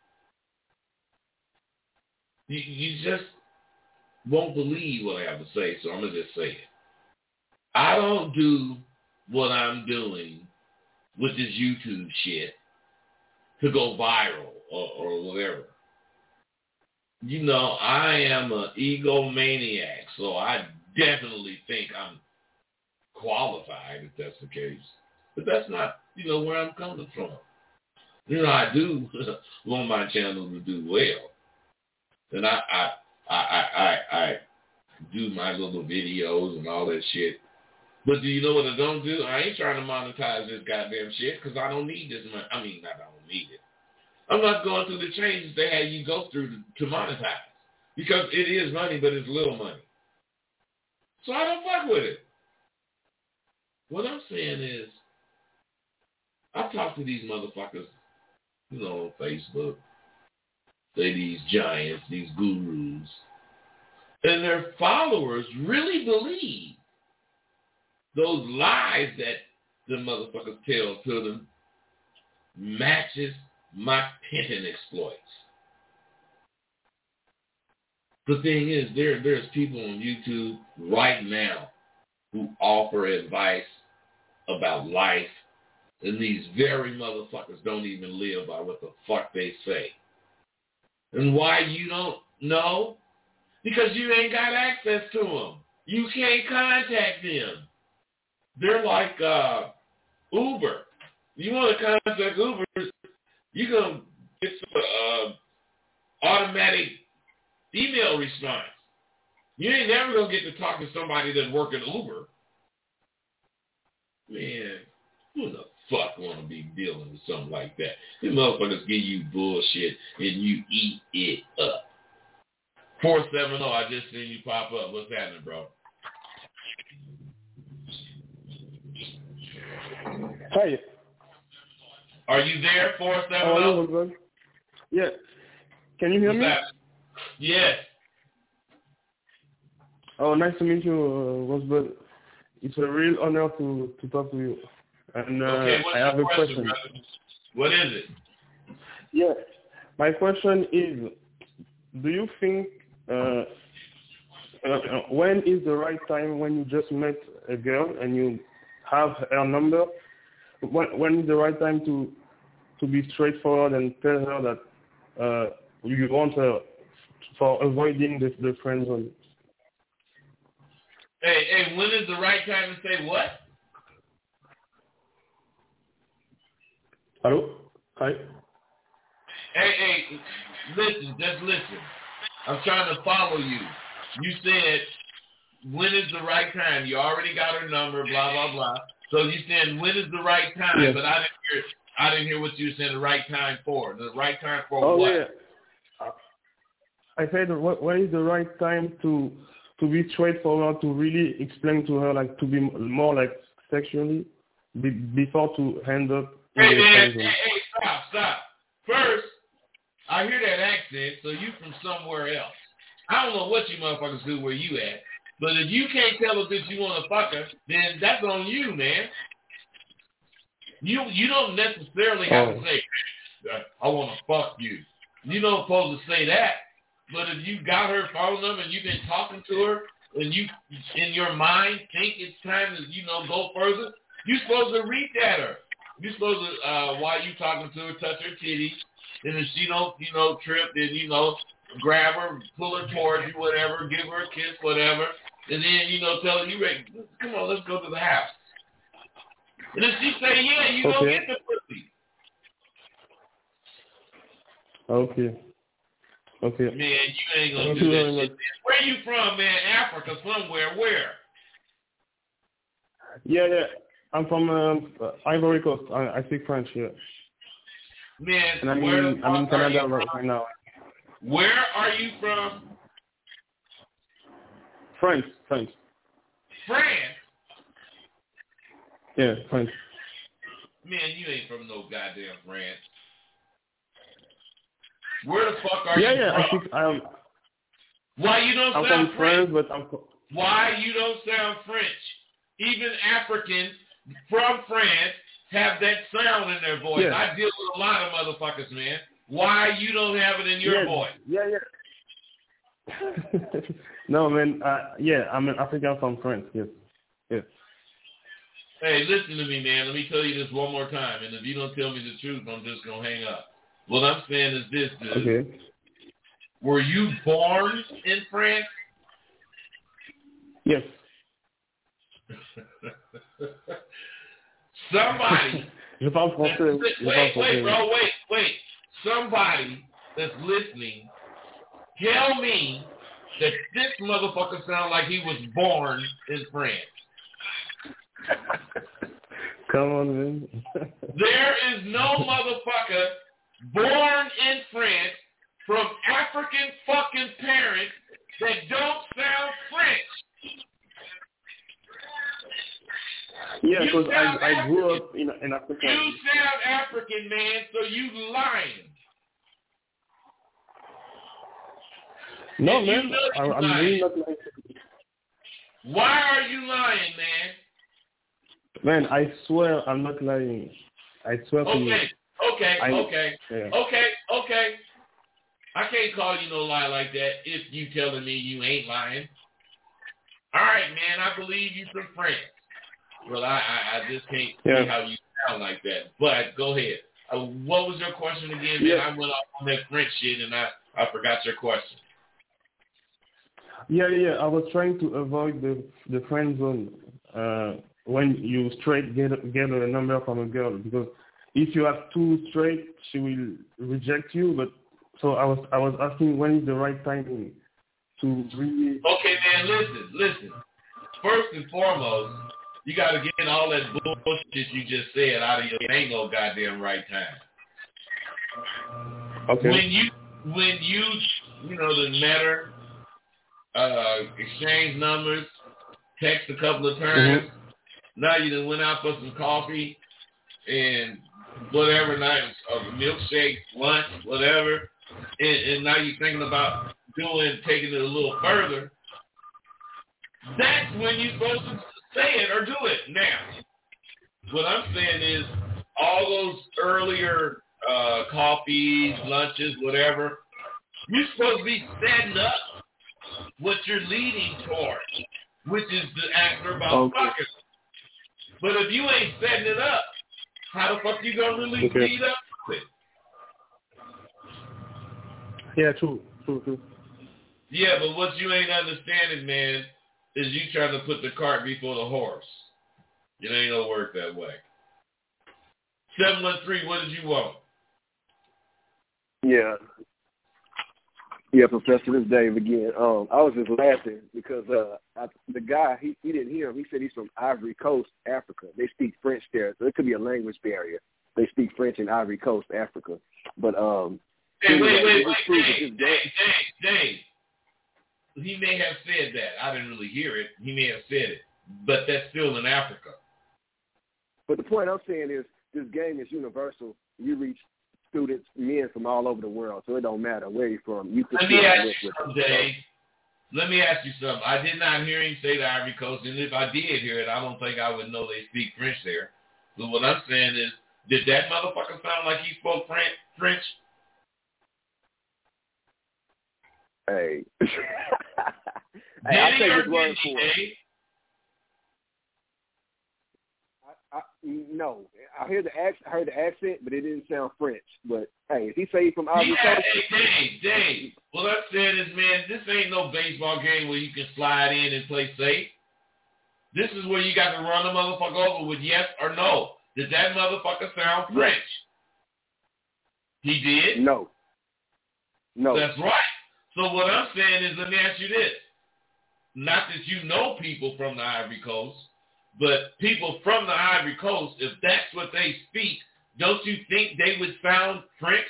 You just won't believe what I have to say, so I'm going to just say it. I don't do what I'm doing with this YouTube shit to go viral or whatever. You know, I am an egomaniac, so I definitely think I'm qualified, if that's the case. But that's not, you know, where I'm coming from. You know, I do want my channel to do well. And I do my little videos and all that shit. But do you know what I don't do? I ain't trying to monetize this goddamn shit because I don't need this money. I mean, I don't need it. I'm not going through the changes they had you go through to monetize. Because it is money, but it's little money. So I don't fuck with it. What I'm saying is, I've talked to these motherfuckers, you know, on Facebook. Say these giants, these gurus. And their followers really believe those lies that the motherfuckers tell to them matches my Penton exploits. The thing is, there's people on YouTube right now who offer advice about life, and these very motherfuckers don't even live by what the fuck they say. And why you don't know? Because you ain't got access to them. You can't contact them. They're like Uber. You want to contact Uber, you're going to It's automatic email response. You ain't never gonna get to talk to somebody that's working Uber. Man, who the fuck want to be dealing with something like that? These motherfuckers give you bullshit and you eat it up. 470, I just seen you pop up. What's happening, bro? Hey. Are you there, 470? Oh, good. Yeah. Can you hear me? Yes. Oh, nice to meet you, Rosebud. It's a real honor to talk to you. And okay, I have a question. Brother? What is it? Yeah. My question is, do you think when is the right time when you just met a girl and you have her number? When is the right time to be straightforward and tell her that you want her for avoiding the friend zone? Hey, when is the right time to say what? Hello? Hi? Hey, listen, just listen. I'm trying to follow you. You said, when is the right time? You already got her number, blah, blah, blah. So you said, when is the right time? Yes. But I didn't hear what you said the right time for. The right time for what? Yeah. I said, when is the right time to be straightforward, to really explain to her, like, to be more, like, sexually, before to hand up. Hey, man, hey, stop. First, I hear that accent, so you from somewhere else. I don't know what you motherfuckers do where you at, but if you can't tell a bitch you want to fuck her, then that's on you, man. You don't necessarily have to say, I want to fuck you. You don't supposed to say that. But if you got her phone number and you've been talking to her and you, in your mind, think it's time to, go further, you're supposed to reach at her. You're supposed to, while you talking to her, touch her titties. And if she don't, trip, then, grab her, pull her towards you, whatever, give her a kiss, whatever. And then, tell her, you ready, come on, let's go to the house. And if she say, yeah, you don't get the pussy. Okay. Man, you ain't gonna do that shit. Where you from, man? Africa, somewhere. Where? Yeah. I'm from Ivory Coast. I speak French, yeah. Man, and I'm in Canada right now. Where are you from? France. France? Yeah, France. Man, you ain't from no goddamn France. Where the fuck are you from? I think Why you don't sound from French? France, but I'm from... Why you don't sound French? Even Africans from France have that sound in their voice. Yeah. I deal with a lot of motherfuckers, man. Why you don't have it in your voice? Yeah. No, man. I'm an African from France. Yes. Hey, listen to me, man. Let me tell you this one more time. And if you don't tell me the truth, I'm just going to hang up. What I'm saying is this, dude. Okay. Were you born in France? Yes. Somebody. Je parle français. Wait. Somebody that's listening, tell me that this motherfucker sounds like he was born in France. Come on, man. There is no motherfucker born in France from African fucking parents that don't sound French. Yeah, because I grew up in Africa. You sound African, man, so you lying. No, and man, I'm really not lying. Why are you lying, man? Man, I swear I'm not lying. I swear to you. Okay. Yeah. Okay. I can't call you no lie like that if you telling me you ain't lying. All right, man, I believe you from France. Well, I just can't see how you sound like that. But go ahead. What was your question again, man? I went off on that French shit and I forgot your question. Yeah. I was trying to avoid the friend zone when you straight get a number from a girl, because if you have two straight, she will reject you. But so I was asking, when is the right time to really? Okay, man, listen. First and foremost, you got to get all that bullshit you just said out of your ain't no goddamn right time. Okay. When you the matter, exchange numbers, text a couple of times. Now you done went out for some coffee and whatever, night, a milkshake, lunch, whatever, and now you're thinking about taking it a little further. That's when you're supposed to say it or do it. Now, what I'm saying is all those earlier coffees, lunches, whatever, you're supposed to be setting up what you're leading toward, which is to ask her about fucking. But if you ain't setting it up, how the fuck you gonna really lead up to it? Yeah, true. Yeah, but what you ain't understanding, man, is you trying to put the cart before the horse. It ain't gonna work that way. 713, what did you want? Yeah, Professor, this is Dave again. I was just laughing because the guy, he didn't hear him. He said he's from Ivory Coast, Africa. They speak French there, so it could be a language barrier. They speak French in Ivory Coast, Africa. But hey, wait, Dave. He may have said that. I didn't really hear it. He may have said it, but that's still in Africa. But the point I'm saying is this game is universal. You reach students, men from all over the world, so it don't matter where you're from. You can Let me ask you something, Dave. Let me ask you something. I did not hear him say the Ivory Coast, and if I did hear it, I don't think I would know they speak French there. So what I'm saying is, did that motherfucker sound like he spoke French? Hey. I'll take his word for it. No, I heard the accent, but it didn't sound French. But hey, if he say he's from Ivory Coast, Dave. What I'm saying is, man, this ain't no baseball game where you can slide in and play safe. This is where you got to run the motherfucker over with yes or no. Did that motherfucker sound French? He did? No. That's right. So what I'm saying is, let me ask you this. Not that you know people from the Ivory Coast, but people from the Ivory Coast, if that's what they speak, don't you think they would sound French?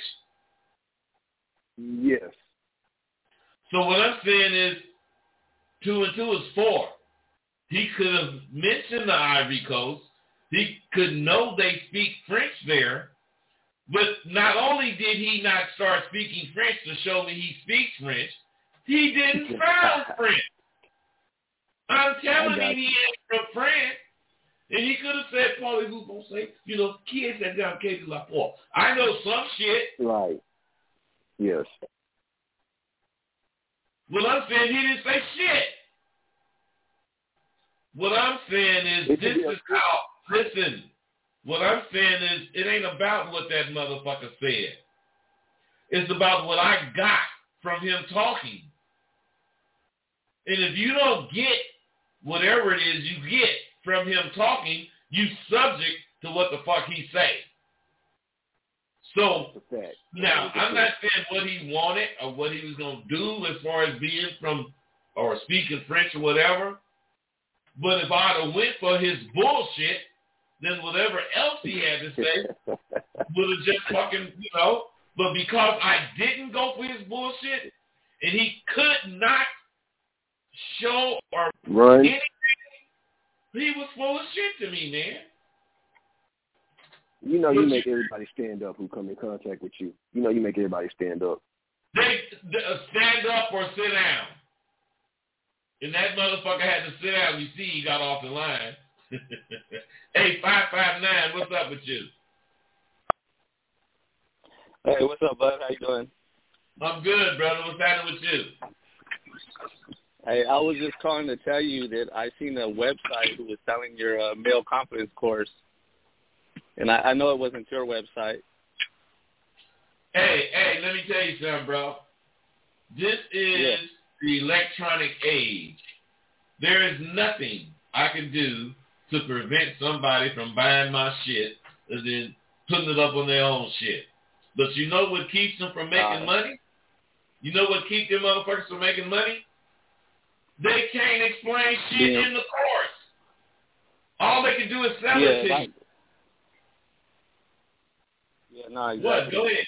Yes. So what I'm saying is 2 and 2 is 4. He could have mentioned the Ivory Coast. He could know they speak French there. But not only did he not start speaking French to show me he speaks French, he didn't sound French. I'm telling you, he ain't from France. And he could have said, Parlez-vous français? Qui est cette dame qui est de la porte? I know some shit. Right. Yes. What I'm saying, he didn't say shit. What I'm saying is, this is how, listen, what I'm saying is, it ain't about what that motherfucker said. It's about what I got from him talking. And if you don't get whatever it is you get from him talking, you subject to what the fuck he say. So, now, I'm not saying what he wanted or what he was going to do as far as being from or speaking French or whatever. But if I'd have went for his bullshit, then whatever else he had to say would have just fucking, But because I didn't go for his bullshit, and he could not show or anything, he was full of shit to me, man. You make everybody stand up who come in contact with you. You make everybody stand up. They stand up or sit down. And that motherfucker had to sit down. You see he got off the line. Hey, 559, what's up with you? Hey, what's up, bud? How you doing? I'm good, brother. What's happening with you? Hey, I was just calling to tell you that I seen a website who was selling your male confidence course. And I know it wasn't your website. Hey, let me tell you something, bro. This is the electronic age. There is nothing I can do to prevent somebody from buying my shit other than putting it up on their own shit. But you know what keeps them from making money? You know what keeps them motherfuckers from making money? They can't explain shit in the course. All they can do is sell it to you. Yeah, no, exactly. What? Go ahead.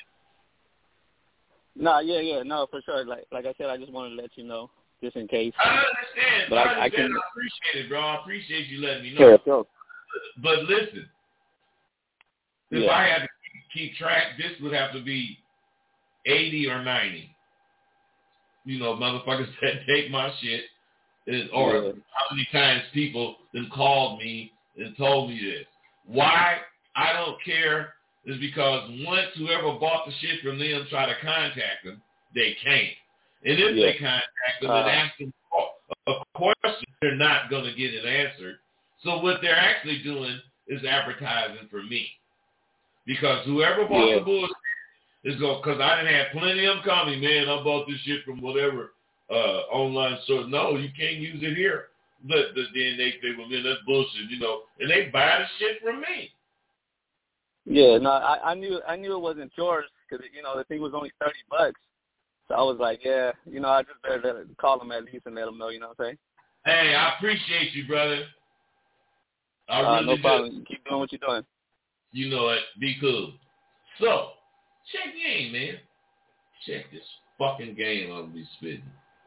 No, for sure. Like I said, I just wanted to let you know, just in case. I understand. But I appreciate it, bro. I appreciate you letting me know. Sure, sure. But listen, if I had to keep track, this would have to be 80 or 90. You know, motherfuckers that take my shit, or how many times people then called me and told me this. Why I don't care is because once whoever bought the shit from them try to contact them, they can't. And if they contact them and ask them a question, they're not going to get it answered. So what they're actually doing is advertising for me. Because whoever bought the bullshit is going, because I done had plenty of them call me, man, I bought this shit from whatever online store. No, you can't use it here. But then they say, well, man, that's bullshit, you know. And they buy the shit from me. Yeah, no, I knew it wasn't yours because, you know, the thing was only $30. So I was like, yeah, you know, I just better call them at least and let them know, you know what I'm saying? Hey, I appreciate you, brother. I really no problem. do. Keep doing what you're doing. You know it. Be cool. So, check game, man. Check this fucking game I'll be spitting.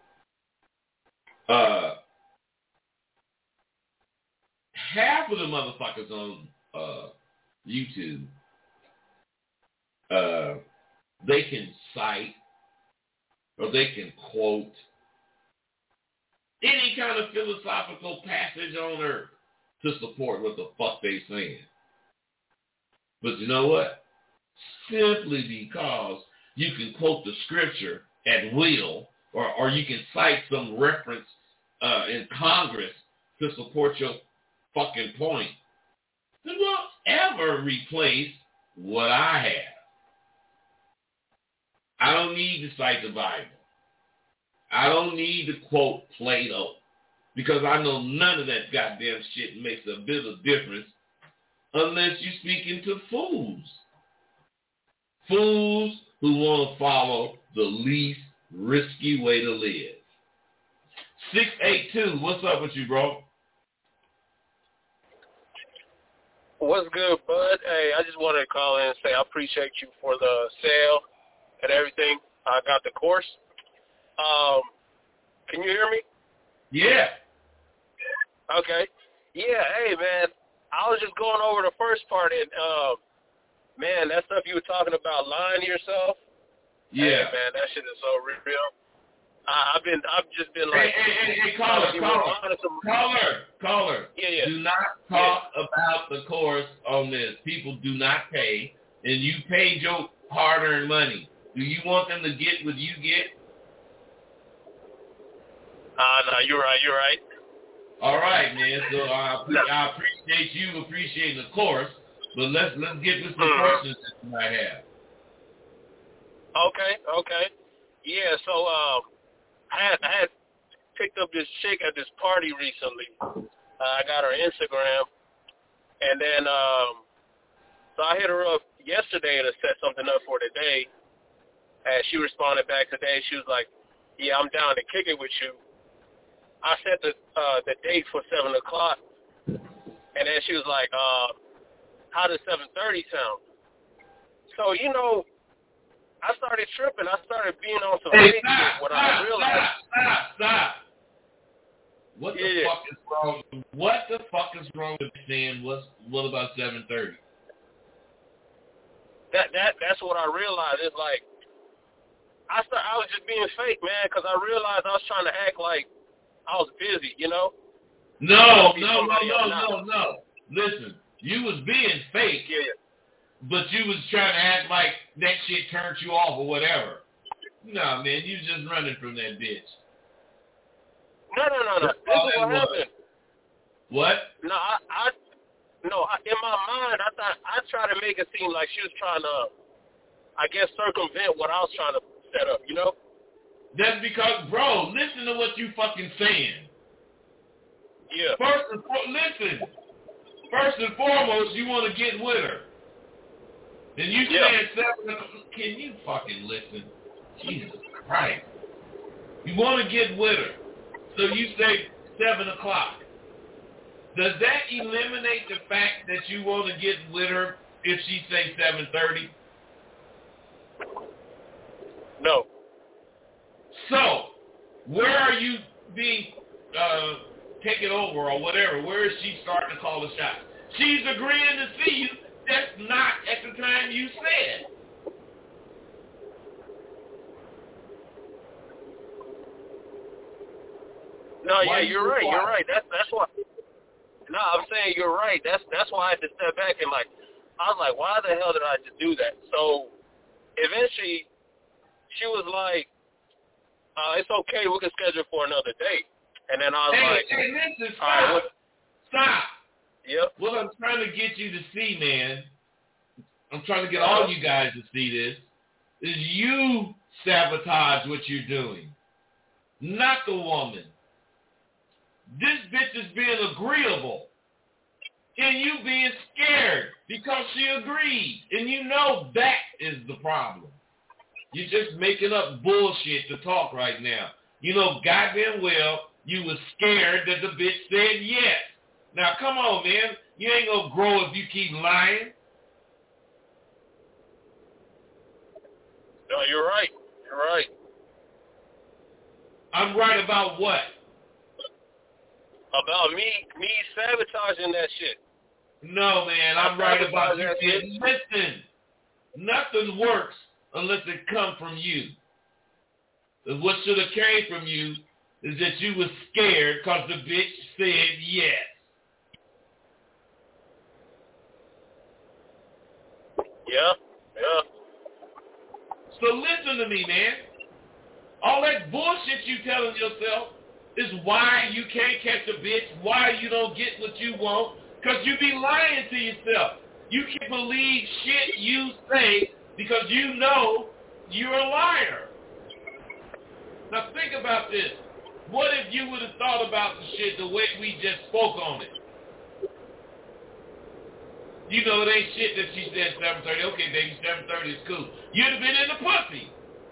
Half of the motherfuckers on YouTube, they can cite or they can quote any kind of philosophical passage on earth to support what the fuck they saying. But you know what? Simply because you can quote the scripture at will, or you can cite some reference in Congress to support your fucking point, it won't ever replace what I have. I don't need to cite the Bible. I don't need to quote Plato, because I know none of that goddamn shit makes a bit of difference unless you're speaking to fools. Fools who want to follow the least risky way to live. 682, what's up with you, bro? What's good, bud? Hey, I just wanted to call in and say I appreciate you for the sale and everything. I got the course. Can you hear me? Yeah. Okay. Yeah, hey, man. I was just going over the first part, and, man, that stuff you were talking about, lying to yourself. Yeah. Hey, man, that shit is so real. I've just been like, hey, caller. Yeah. Do not talk about the course on this. People do not pay, and you paid your hard-earned money. Do you want them to get what you get? No, you're right. All right, man. So I appreciate you appreciating the course, but let's get to some questions that you might have. Okay. Yeah, so I had picked up this chick at this party recently. I got her Instagram, and then so I hit her up yesterday to set something up for today, and she responded back today. She was like, "Yeah, I'm down to kick it with you." I set the date for 7 o'clock, and then she was like, "How does 7:30 sound?" So you know, I started tripping. I started being on some fake shit. I realized. Stop. What the fuck is wrong? What the fuck is wrong with saying what about 7:30? That's what I realized. It's like I was just being fake, man, because I realized I was trying to act like I was busy, you know. No. Listen, you was being fake. Yeah. But you was trying to act like that shit turned you off or whatever. No, man, you just running from that bitch. No. This is what happened. What? No, in my mind, I thought I tried to make it seem like she was trying to, I guess, circumvent what I was trying to set up, you know? That's because, bro, listen to what you fucking saying. Yeah. First and foremost, you want to get with her. And you said 7 o'clock. Can you fucking listen? Jesus Christ. You want to get with her. So you say 7 o'clock. Does that eliminate the fact that you want to get with her if she say 7:30? No. So, where are you being taken over or whatever? Where is she starting to call the shots? She's agreeing to see you. That's not at the time you said. No, yeah, you're right. You're right. That's why. No, I'm saying you're right. That's why I had to step back and I was like, why the hell did I just do that? So eventually, she was like, it's okay. We can schedule for another date. And then I was like, hey, listen, stop. All right, stop. Yep. What I'm trying to get you to see, man, I'm trying to get all you guys to see this, is you sabotage what you're doing, not the woman. This bitch is being agreeable, and you being scared because she agreed, and you know that is the problem. You're just making up bullshit to talk right now. You know goddamn well you was scared that the bitch said yes. Now, come on, man. You ain't going to grow if you keep lying. No, you're right. You're right. I'm right about what? About me sabotaging that shit. No, man. I'm right about you. Listen, nothing works unless it comes from you. What should have came from you is that you was scared because the bitch said yes. Yeah. So listen to me, man. All that bullshit you telling yourself is why you can't catch a bitch, why you don't get what you want, because you be lying to yourself. You can't believe shit you say because you know you're a liar. Now think about this. What if you would have thought about the shit the way we just spoke on it? You know, it ain't shit that she said 7:30. Okay, baby, 7:30 is cool. You'd have been in the pussy.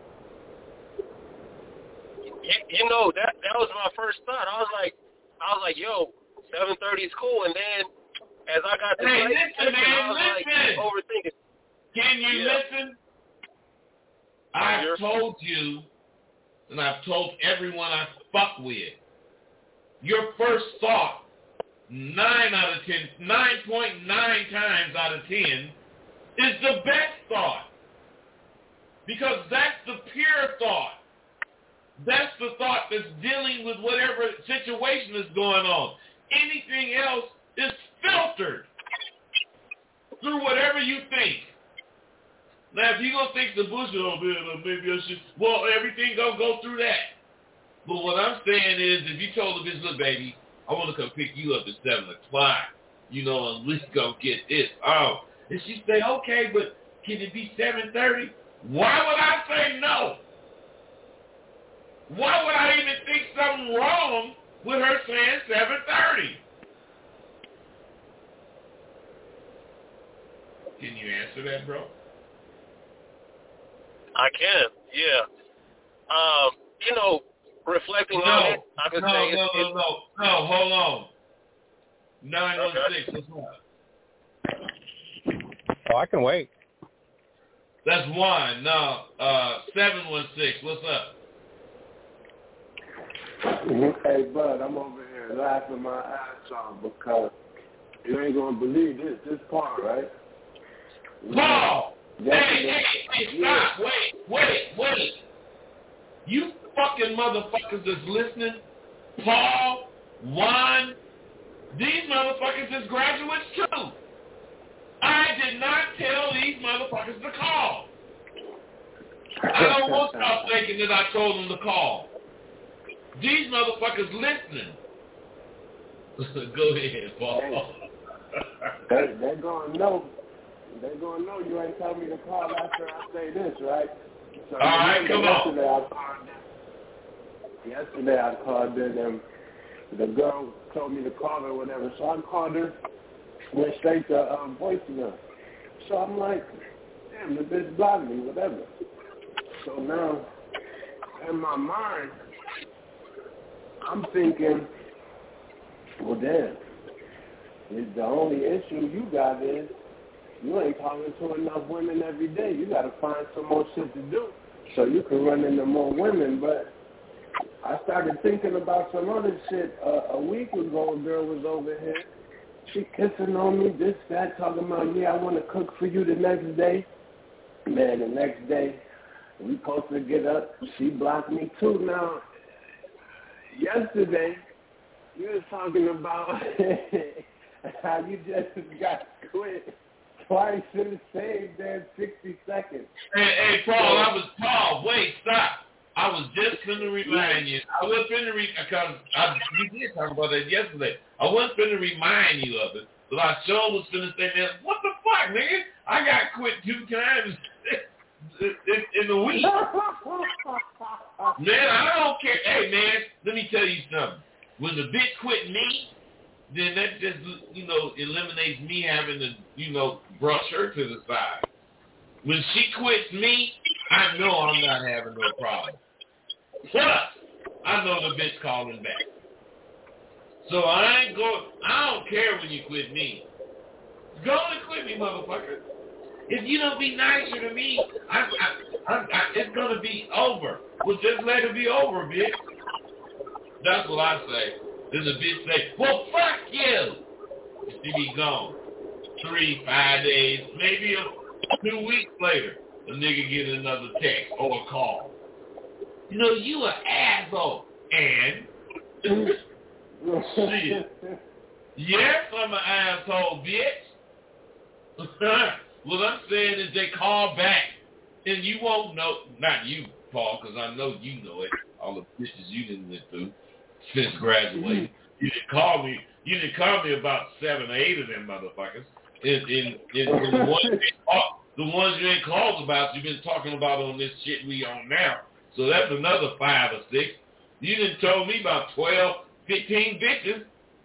You know, that was my first thought. I was like, yo, 7:30 is cool. And then as I got to listen, man, I was like overthinking. Can you listen? I've told you, and I've told everyone I fuck with, your first thought, 9.9 times out of 10, is the best thought. Because that's the pure thought. That's the thought that's dealing with whatever situation is going on. Anything else is filtered through whatever you think. Now, if you're going to think the bullshit, oh, man, maybe I should, well, everything going to go through that. But what I'm saying is, if you told the bitch, look, baby, I want to come pick you up at 7 o'clock, you know, and let's go get this. Oh, and she say, okay, but can it be 7:30? Why would I say no? Why would I even think something wrong with her saying 7:30? Can you answer that, bro? I can, yeah. You know, reflecting on it, I could say No, hold on. 916, what's up? Oh, I can wait. That's one. No, 716, what's up? Hey, bud, I'm over here laughing my ass off because you ain't going to believe this part, right? Paul! Hey, stop. Wait. You fucking motherfuckers that's listening, Paul, Juan, these motherfuckers is graduates too. I did not tell these motherfuckers to call. I don't want y'all thinking that I told them to call. These motherfuckers listening. Go ahead, Paul. They're going to know. They're going to know you ain't telling me to call after I say this, right? So all right, come on. Yesterday I called in and the girl told me to call her or whatever. So I called her, went straight to voicemail. So I'm like, damn, the bitch blocked me, whatever. So now, in my mind, I'm thinking, well, damn, the only issue you got is you ain't talking to enough women every day. You got to find some more shit to do so you can run into more women. But I started thinking about some other shit. A week ago, a girl was over here. She kissing on me, this, that, talking about, yeah, I want to cook for you the next day. Man, the next day, we supposed to get up. She blocked me too. Now, yesterday, you was talking about how you just got quit twice in the same damn 60 seconds. Hey, Paul, wait, stop. I was just going to remind you. I was going to because you did talk about that yesterday. I wasn't going to remind you of it, but I sure was going to say, man, what the fuck, nigga? I got quit 2 times in a week. Man, I don't care. Hey, man, let me tell you something. When the bitch quit me, then that just, eliminates me having to, brush her to the side. When she quits me, I know I'm not having no problem. Plus, I know the bitch calling back. So I don't care when you quit me. Go and quit me, motherfucker. If you don't be nicer to me, it's going to be over. Well, just let it be over, bitch. That's what I say. Then the bitch say, well, fuck you. She be gone. 3, 5 days, maybe 2 weeks later, the nigga get another text or a call. You an asshole. And, shit. Yes, I'm an asshole, bitch. What I'm saying is they call back, and you won't know, not you, Paul, because I know you know it, all the bitches you didn't went through since graduating. You didn't call me about 7 or 8 of them motherfuckers. And the ones you ain't called about, you've been talking about on this shit we on now. So that's another 5 or 6. You done told me about 12, 15 bitches.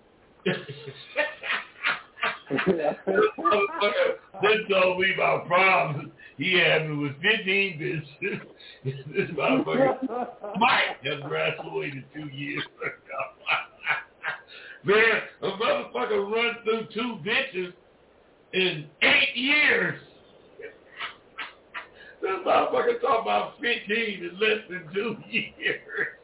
Then told me about problems he had with 15 bitches. This motherfucker might have graduated 2 years ago. Man, a motherfucker run through 2 bitches in 8 years. This motherfucker talking about 15 in less than 2 years.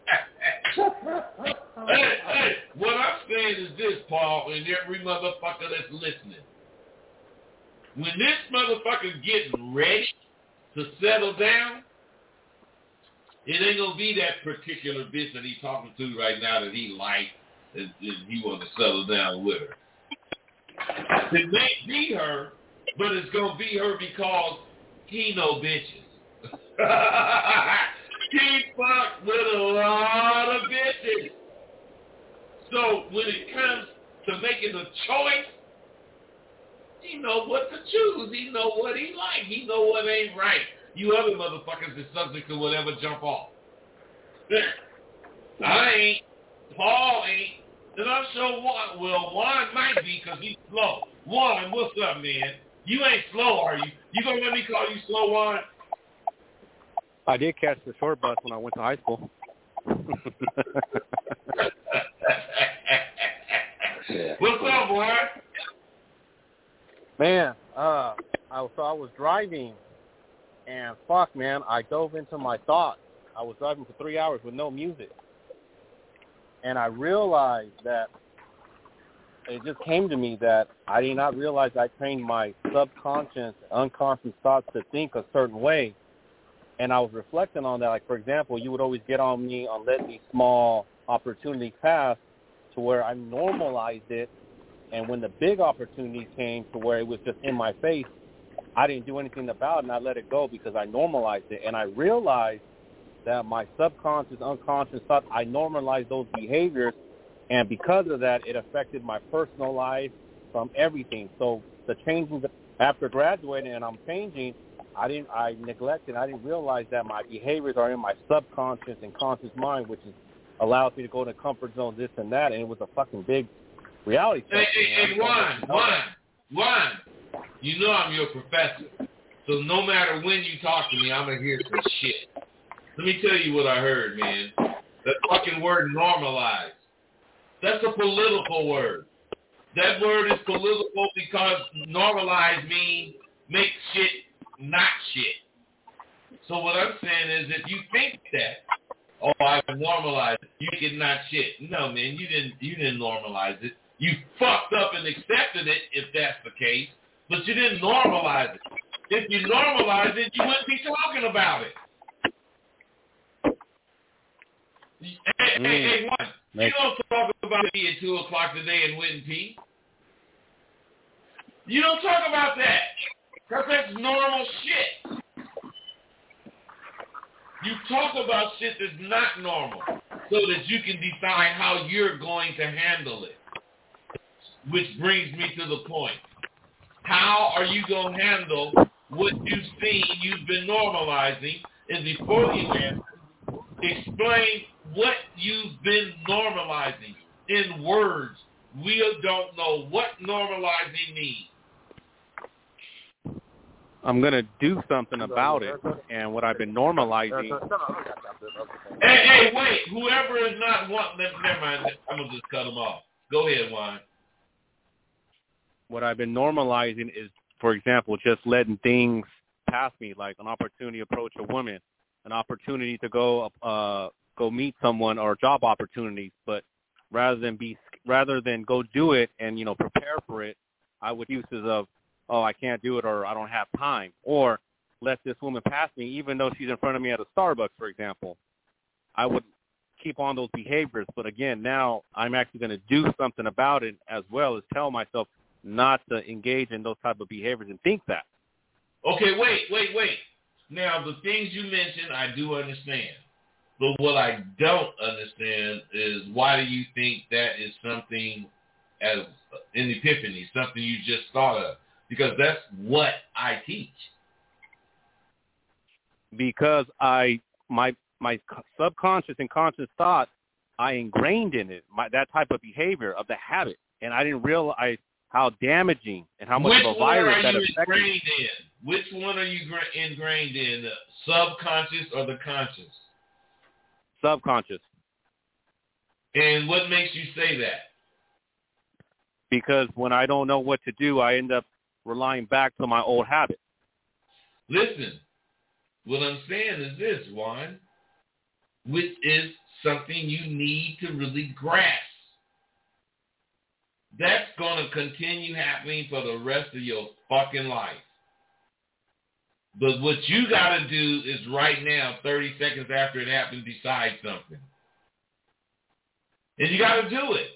Hey, what I'm saying is this, Paul, and every motherfucker that's listening. When this motherfucker getting ready to settle down, it ain't going to be that particular bitch that he's talking to right now that he likes and he want to settle down with her. It may be her, but it's going to be her because he know bitches. He fucked with a lot of bitches. So when it comes to making a choice, he know what to choose. He know what he like. He know what ain't right. You other motherfuckers is subject to whatever jump off. I ain't. Paul ain't. And I'm sure Juan might be because he's slow. Juan, what's up, man? You ain't slow, are you? You gonna let me call you slow, Juan? I did catch the short bus when I went to high school. What's up, boy? Man, I was driving, and fuck, man, I dove into my thoughts. I was driving for 3 hours with no music, and I realized that it just came to me that I did not realize I trained my subconscious, unconscious thoughts to think a certain way. And I was reflecting on that. Like, for example, you would always get on me on letting these small opportunities pass to where I normalized it. And when the big opportunity came to where it was just in my face, I didn't do anything about it, and I let it go because I normalized it. And I realized that my subconscious, unconscious thoughts, I normalized those behaviors. And because of that, it affected my personal life from everything. So the changes after graduating and I'm changing, I neglected. I didn't realize that my behaviors are in my subconscious and conscious mind, which allows me to go to comfort zone, this and that. And it was a fucking big reality check. Hey, Juan, you know I'm your professor. So no matter when you talk to me, I'm going to hear some shit. Let me tell you what I heard, man. That fucking word normalize. That's a political word. That word is political because normalize means make shit not shit. So what I'm saying is if you think that, oh, I normalized it, you get not shit. No, man, you didn't normalize it. You fucked up and accepted it if that's the case, but you didn't normalize it. If you normalized it, you wouldn't be talking about it. Hey, one. You don't talk about me at 2 o'clock today and wouldn't pee. You don't talk about that because that's normal shit. You talk about shit that's not normal so that you can decide how you're going to handle it. Which brings me to the point. How are you going to handle what you've seen you've been normalizing? And before you answer, explain what you've been normalizing in words. We don't know what normalizing means. I'm going to do something about it, and what I've been normalizing... Hey, wait. Whoever is not wanting... Never mind. I'm going to just cut them off. Go ahead, Juan. What I've been normalizing is, for example, just letting things pass me, like an opportunity to approach a woman, an opportunity to go meet someone, or job opportunities. But rather than go do it and prepare for it, I would use uses of, oh, I can't do it, or I don't have time, or let this woman pass me even though she's in front of me at a Starbucks, for example. I would keep on those behaviors. But again, now I'm actually going to do something about it, as well as tell myself not to engage in those type of behaviors and think that. Okay, wait. Now, the things you mentioned, I do understand. But what I don't understand is why do you think that is something as an epiphany, something you just thought of? Because that's what I teach. Because my subconscious and conscious thought, I ingrained in it that type of behavior of the habit, and I didn't realize how damaging and how much of a virus that affected me. Which one are you ingrained in, the subconscious or the conscious? Subconscious. And what makes you say that? Because when I don't know what to do, I end up relying back to my old habit. Listen, what I'm saying is this, Juan, which is something you need to really grasp. That's going to continue happening for the rest of your fucking life. But what you got to do is right now, 30 seconds after it happened, decide something. And you got to do it.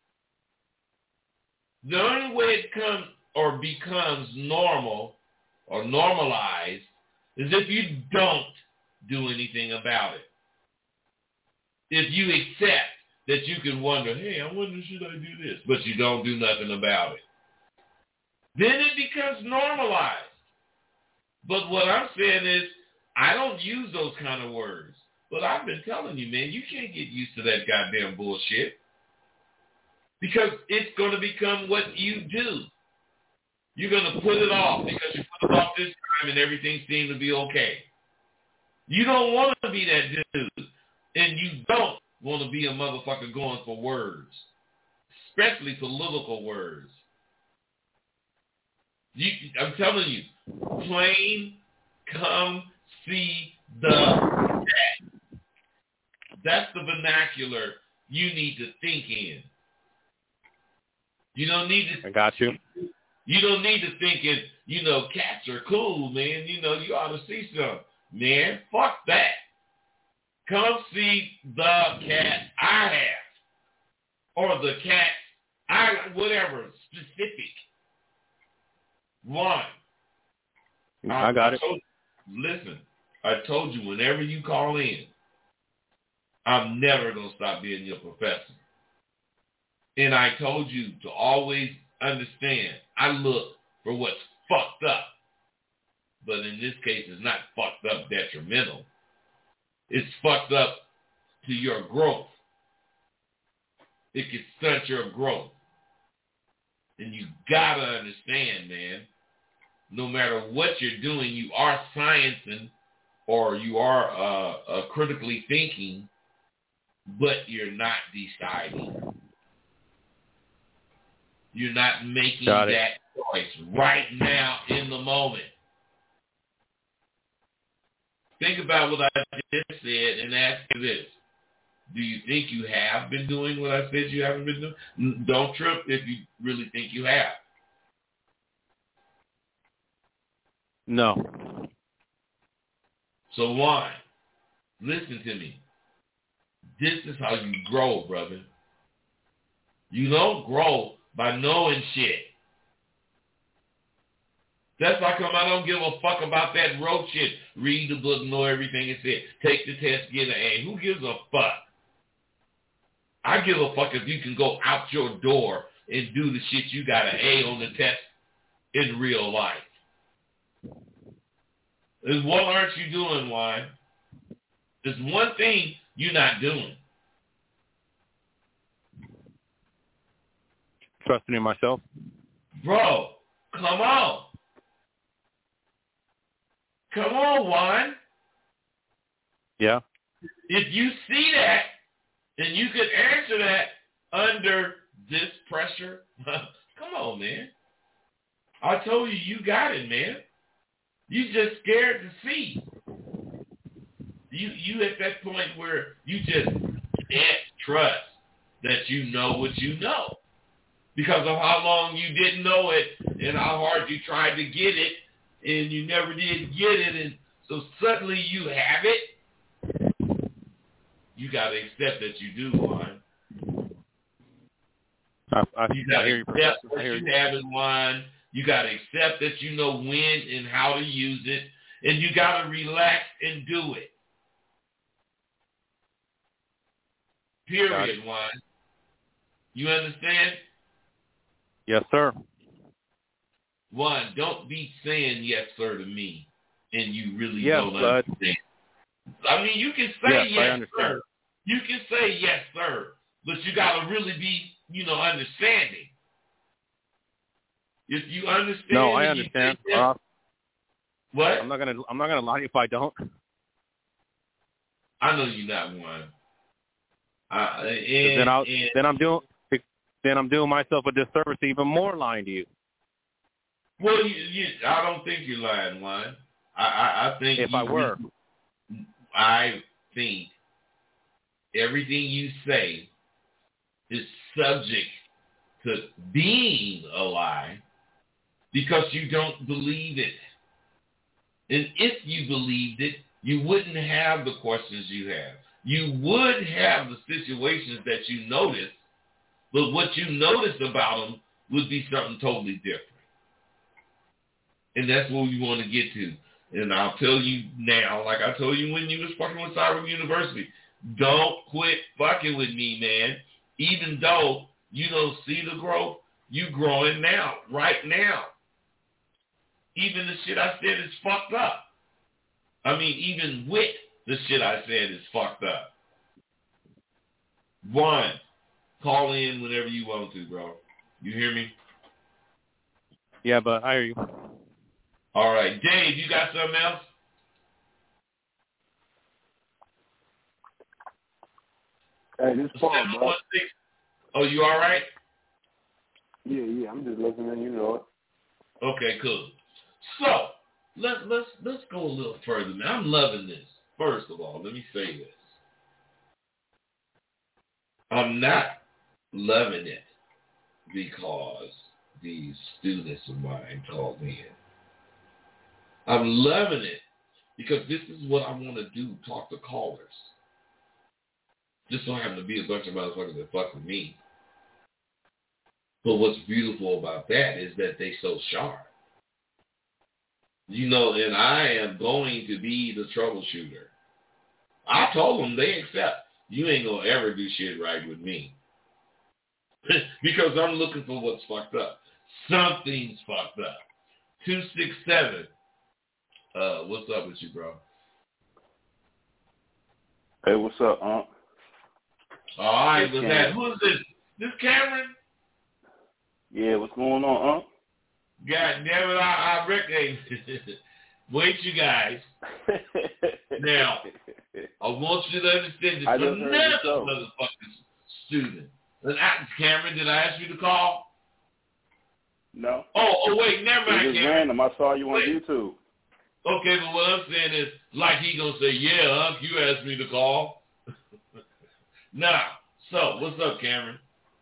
The only way it comes or becomes normal or normalized is if you don't do anything about it. If you accept that you can wonder, hey, I wonder, should I do this? But you don't do nothing about it. Then it becomes normalized. But what I'm saying is, I don't use those kind of words. But I've been telling you, man, you can't get used to that goddamn bullshit. Because it's going to become what you do. You're going to put it off because you put it off this time and everything seems to be okay. You don't want to be that dude. And you don't want to be a motherfucker going for words. Especially political words. I'm telling you, plain come see the chat. That's the vernacular you need to think in. You don't need to. I got you. You don't need to think it, cats are cool, man. You ought to see some. Man, fuck that. Come see the cat I have. Or the cat whatever, specific. One. I got it. Listen, I told you whenever you call in, I'm never going to stop being your professor. And I told you to always understand, I look for what's fucked up. But in this case, it's not fucked up detrimental. It's fucked up to your growth. It can stunt your growth. And you gotta understand, man, no matter what you're doing, you are sciencing or you are critically thinking, but you're not deciding. You're not making that choice right now in the moment. Think about what I just said and ask you this. Do you think you have been doing what I said you haven't been doing? Don't trip if you really think you have. No. So why? Listen to me. This is how you grow, brother. You don't grow by knowing shit. That's how come I don't give a fuck about that rote shit. Read the book, know everything it said. Take the test, get an A. Who gives a fuck? I give a fuck if you can go out your door and do the shit you got an A on the test in real life. Is what aren't you doing, Wine? There's one thing you're not doing. Trusting in myself? Bro, come on. Come on, Wine. Yeah. If you see that, and you could answer that under this pressure, come on, man. I told you, you got it, man. You just scared to see. You at that point where you just can't trust that you know what you know because of how long you didn't know it and how hard you tried to get it and you never did get it, and so suddenly you have it. You got to accept that you do, Juan. You got to accept that you have it, Juan. You got to accept that you know when and how to use it, and you got to relax and do it. Period, Juan. You understand? Yes, sir. Juan, don't be saying yes, sir, to me, and you really don't bud. understand. I mean, you can say yes, sir. You can say yes, sir, but you got to really be, understanding. If you understand, no, I understand. Yes, what? I'm not gonna lie if I don't. I know you're not one. Then I'm doing myself a disservice, even more lying to you. Well, I don't think you're lying, Juan. I think if I were, I think everything you say is subject to being a lie because you don't believe it. And if you believed it, you wouldn't have the questions you have. You would have the situations that you notice, but what you notice about them would be something totally different. And that's what we want to get to. And I'll tell you now, like I told you when you was fucking with Cyber University, don't quit fucking with me, man. Even though you don't see the growth, you growing now, right now. Even the shit I said is fucked up. I mean, even with the shit I said is fucked up. One, call in whenever you want to, bro. You hear me? Yeah, but I hear you. All right. Dave, you got something else? Hey, this is Paul, bro. Oh, you all right? Yeah, I'm just listening, you know it. Okay, cool. So, let's go a little further. Now, I'm loving this. First of all, let me say this. I'm not loving it because these students of mine called in. I'm loving it because this is what I want to do, talk to callers. Just don't happen to be a bunch of motherfuckers that fuck with me. But what's beautiful about that is that they so sharp. And I am going to be the troubleshooter. I told them they accept. You ain't going to ever do shit right with me. Because I'm looking for what's fucked up. Something's fucked up. 267. What's up with you, bro? Hey, what's up, Unc? All right, what's that? Who is this? This Cameron? Yeah, what's going on, Unc? God damn it, I reckon. Wait, you guys. Now, I want you to understand that another motherfucking student. And Cameron, did I ask you to call? No. Oh, wait, never mind, It was Cameron. random. I saw you on YouTube. Okay, but what I'm saying is, like he gonna say, yeah, Unc, you asked me to call. Nah. So, what's up, Cameron?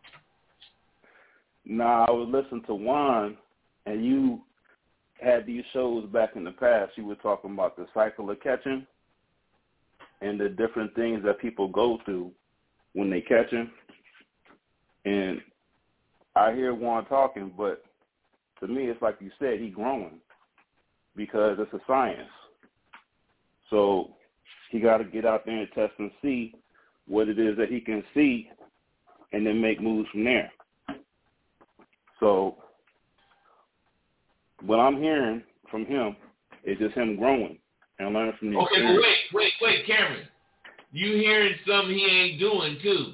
Nah, I was listening to Juan, and you had these shows back in the past. You were talking about the cycle of catching and the different things that people go through when they catch him. And I hear Juan talking, but to me, it's like you said, he's growing because it's a science. So he got to get out there and test and see what it is that he can see and then make moves from there. So what I'm hearing from him is just him growing and learning from the experience. Okay, wait, Cameron. You hearing something he ain't doing, too.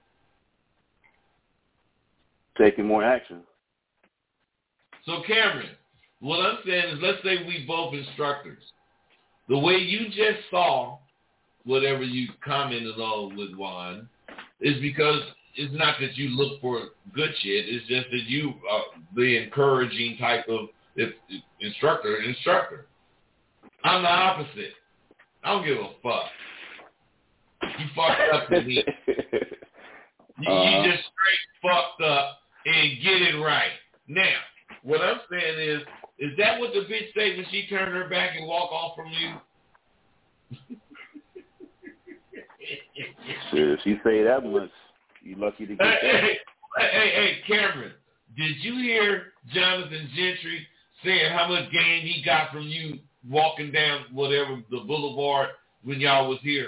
Taking more action. So, Cameron, what I'm saying is, let's say we both instructors. The way you just saw whatever you commented on with Juan is because it's not that you look for good shit. It's just that you are the encouraging type of instructor. I'm the opposite. I don't give a fuck. You fucked up to me. You just straight fucked up and get it right. Now, what I'm saying is that what the bitch say when she turned her back and walk off from you? Shit, if she say that much, you lucky to get that. Hey, Cameron, did you hear Jonathan Gentry saying how much gain he got from you walking down whatever the boulevard when y'all was here?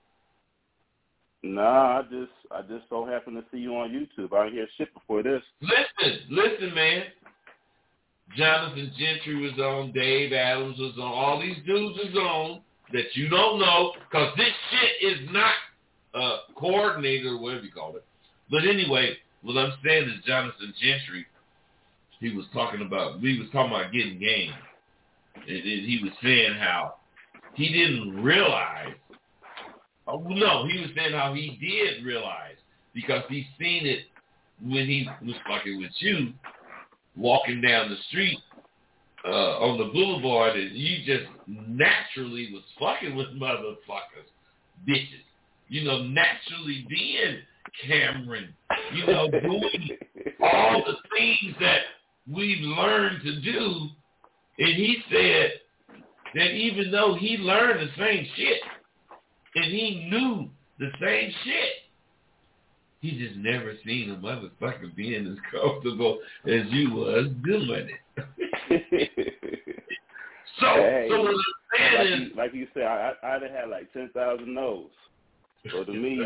Nah, I just so happened to see you on YouTube. I didn't hear shit before this. Listen, man. Jonathan Gentry was on, Dave Adams was on, all these dudes was on that you don't know, because this shit is not coordinated or whatever you call it. But anyway, what I'm saying is Jonathan Gentry, we was talking about getting game. And he was saying how he didn't realize, he was saying how he did realize, because he seen it when he was fucking with you, walking down the street on the boulevard, and you just naturally was fucking with motherfuckers, bitches. Naturally being Cameron, doing all the things that we've learned to do. And he said that even though he learned the same shit and he knew the same shit, he just never seen a motherfucker being as comfortable as you was doing it. So what I'm saying is, like you said, I'd have had like 10,000 no's. So to me,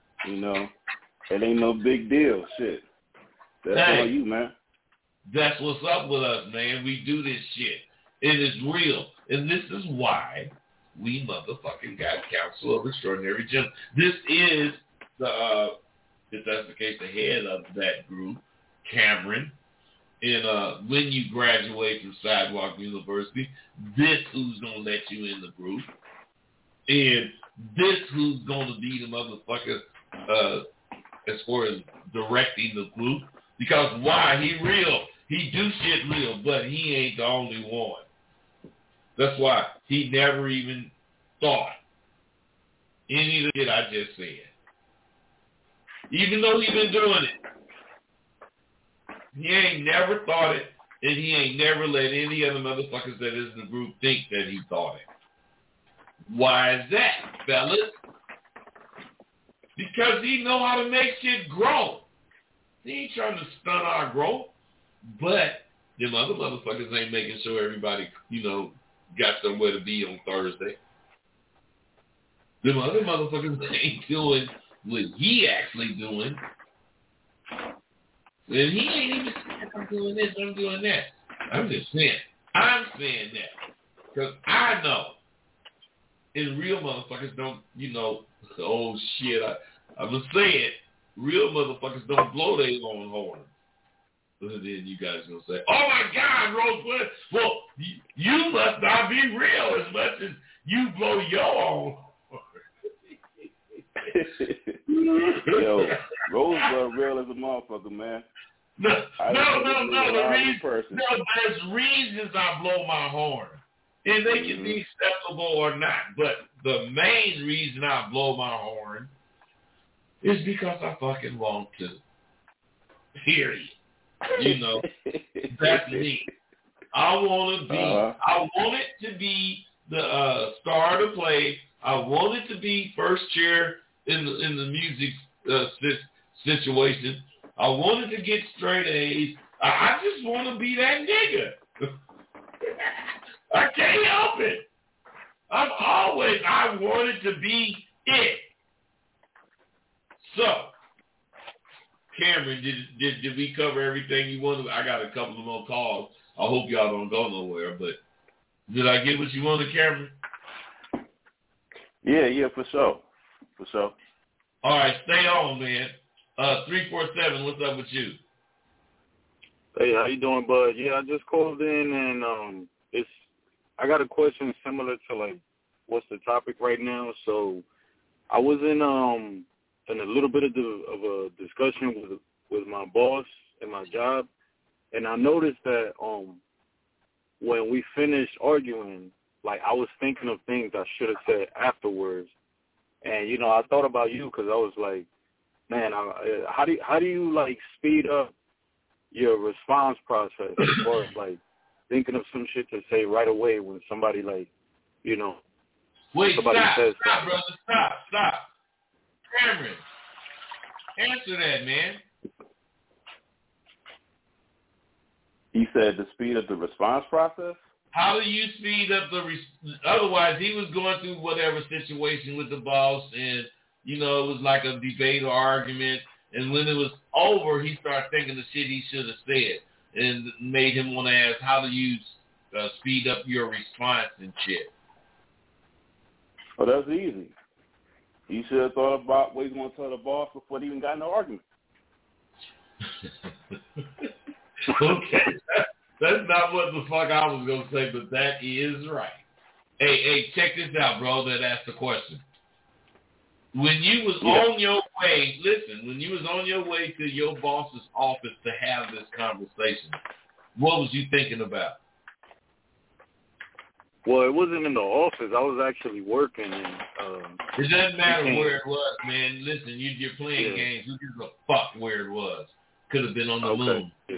it ain't no big deal. Shit, that's on you, man. That's what's up with us, man. We do this shit. It is real, and this is why we motherfucking got Council of Extraordinary Gentlemen. This is the. If that's the case, the head of that group, Cameron. And when you graduate from Sidewalk University, this who's going to let you in the group. And this who's going to be the motherfucker as far as directing the group. Because why? He real. He do shit real, but he ain't the only one. That's why he never even thought any of the shit I just said. Even though he been doing it. He ain't never thought it, and he ain't never let any other motherfuckers that is in the group think that he thought it. Why is that, fellas? Because he know how to make shit grow. He ain't trying to stunt our growth, but them other motherfuckers ain't making sure everybody, got somewhere to be on Thursday. Them other motherfuckers ain't doing what he actually doing. And he ain't even saying, I'm doing this, I'm doing that. I'm just saying. I'm saying that. Because I know. And real motherfuckers don't, oh shit, I'm going to say it. Real motherfuckers don't blow their own horn. then you guys are going to say, oh, my God, Rosewood, well, you must not be real as much as you blow your own. Yo, Rosebud real as a motherfucker, man. No. There's reasons I blow my horn. And they can be acceptable or not. But the main reason I blow my horn is because I fucking want to. Period. You know, that's me. I want to be. I want it to be the star to play. I want it to be first chair in the music situation. I wanted to get straight A's. I just want to be that nigga. I can't help it. I wanted to be it. So, Cameron, did we cover everything you wanted? I got a couple of more calls. I hope y'all don't go nowhere, but did I get what you wanted, Cameron? Yeah, for sure. All right, stay on, man. 347, what's up with you? Hey, how you doing, bud? Yeah, I just called in, and I got a question similar to like what's the topic right now. So I was in a little bit of a discussion with my boss at my job, and I noticed that when we finished arguing, like I was thinking of things I should have said afterwards, and you know I thought about you because I was like, man, how do you like speed up your response process as far as like thinking of some shit to say right away when somebody like, you know, somebody says stop, brother, stop. Cameron, answer that, man. He said to speed up the response process? How do you speed up otherwise he was going through whatever situation with the boss and, you know, it was like a debate or argument. And when it was over, he started thinking the shit he should have said and made him want to ask, how do you speed up your response and shit? Oh, that's easy. You should have thought about what he's going to tell the boss before they even got in an argument. Okay. That's not what the fuck I was going to say, but that is right. Hey, check this out, bro, that asked the question. When you was on your way, when you was on your way to your boss's office to have this conversation, what was you thinking about? Well, it wasn't in the office. I was actually working. And, it doesn't matter where it was, man. Listen, you're playing games. Who gives a fuck where it was? Could have been on the moon. Yeah.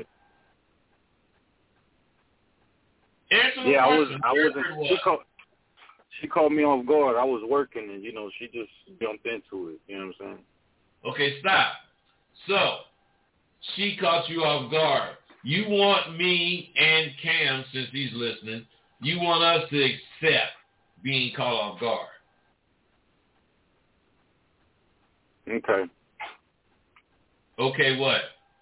Answer the question. I wasn't. She called me off guard. I was working, and, you know, she just jumped into it. You know what I'm saying? Okay, stop. So, she caught you off guard. You want me and Cam, since he's listening, you want us to accept being caught off guard. Okay. Okay, what?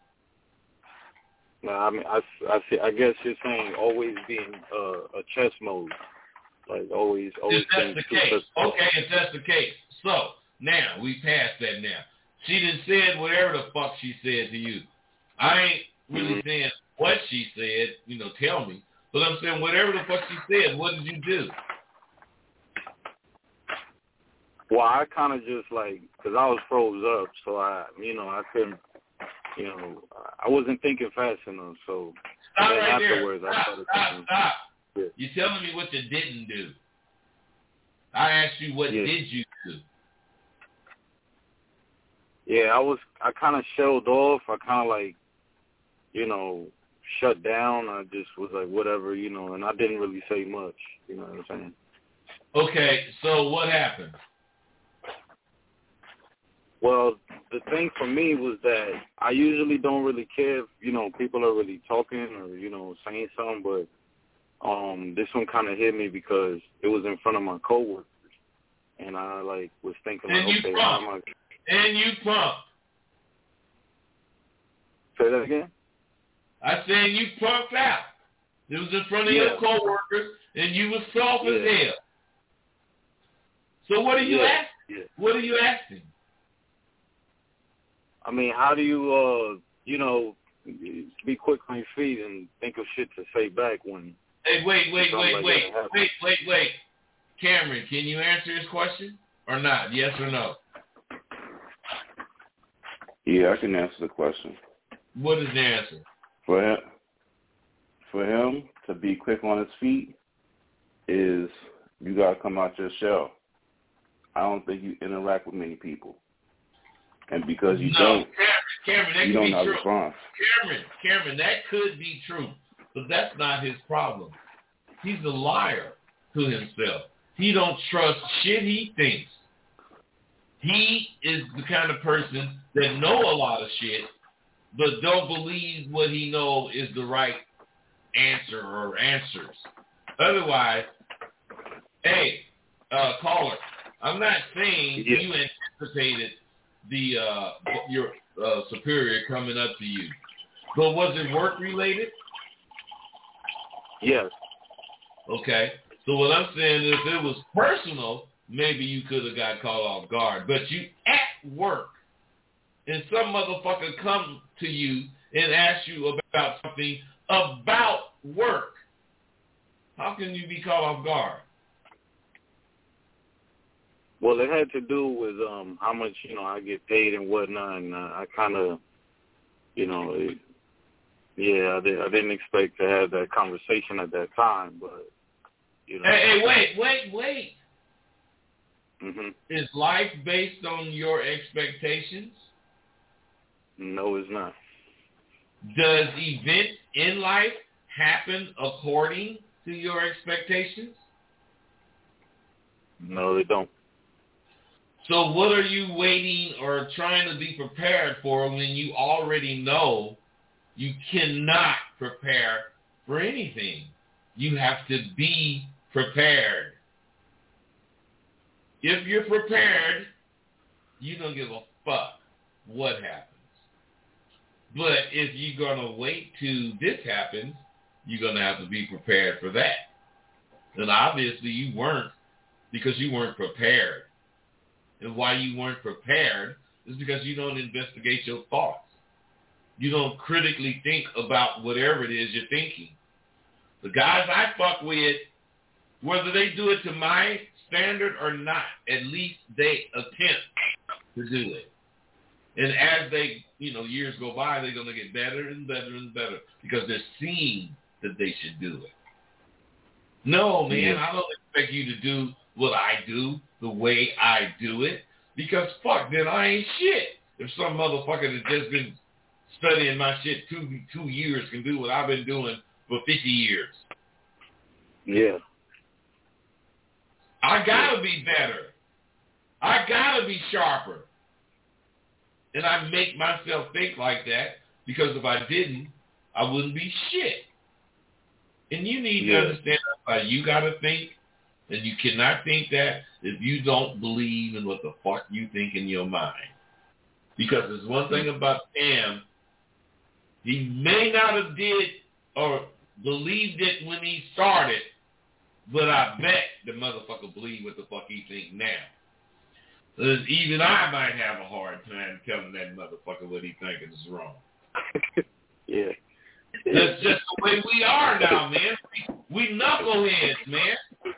No, I mean, I guess you're saying always being a chess mode. Like always. If that's the case. Okay, if that's the case. So, now, we passed that now. She done said whatever the fuck she said to you. I ain't really saying what she said, you know, tell me. But I'm saying whatever the fuck she said, what did you do? Well, I kind of just like, because I was froze up, so I couldn't, I wasn't thinking fast enough, so Stop then right afterwards there. I started thinking. Stop. Yeah. You're telling me what you didn't do. I asked you what did you do? Yeah, I kind of shelled off. I kind of like, shut down. I just was like, whatever, and I didn't really say much, you know what I'm saying? Okay, so what happened? Well, the thing for me was that I usually don't really care if, people are really talking or, saying something, but this one kind of hit me because it was in front of my coworkers, and I was thinking, okay, how am I? And you pumped. Say that again? I said you pumped out. It was in front of your coworkers, and you was soft as hell. So what are you asking? Yeah. What are you asking? I mean, how do you, be quick on your feet and think of shit to say back when. Hey, wait. Cameron, can you answer his question or not? Yes or no? Yeah, I can answer the question. What is the answer? For him to be quick on his feet is you got to come out your shell. I don't think you interact with many people. And because you don't, Cameron, that you could don't be have true. response. Cameron, that could be true, but that's not his problem. He's a liar to himself. He don't trust shit he thinks. He is the kind of person that know a lot of shit, but don't believe what he know is the right answer or answers. Otherwise, hey, caller, I'm not saying you anticipated your superior coming up to you, but was it work related? Yes. Okay. So what I'm saying is, if it was personal, maybe you could have got caught off guard. But you at work, and some motherfucker come to you and ask you about something about work. How can you be caught off guard? Well, it had to do with how much, I get paid and whatnot, and I kind of, I didn't expect to have that conversation at that time, but, Hey, wait. Mm-hmm. Is life based on your expectations? No, it's not. Does events in life happen according to your expectations? No, they don't. So what are you waiting or trying to be prepared for when you already know you cannot prepare for anything? You have to be prepared. If you're prepared, you don't give a fuck what happens. But if you're going to wait till this happens, you're going to have to be prepared for that. And obviously you weren't, because you weren't prepared. And why you weren't prepared is because you don't investigate your thoughts. You don't critically think about whatever it is you're thinking. The guys I fuck with, whether they do it to my standard or not, at least they attempt to do it. And as they, years go by, they're going to get better and better and better because they're seeing that they should do it. No, man, I don't expect you to do what I do the way I do it, because fuck, then I ain't shit. If some motherfucker that just been studying my shit 2 years can do what I've been doing for 50 years. Yeah. I gotta be better. I gotta be sharper. And I make myself think like that, because if I didn't, I wouldn't be shit. And you need to understand how you gotta think, and you cannot think that if you don't believe in what the fuck you think in your mind. Because there's one thing about Cam, he may not have did or believed it when he started, but I bet the motherfucker believe what the fuck he think now. Even I might have a hard time telling that motherfucker what he thinking is wrong. Yeah. That's just the way we are now, man. We knuckleheads, man.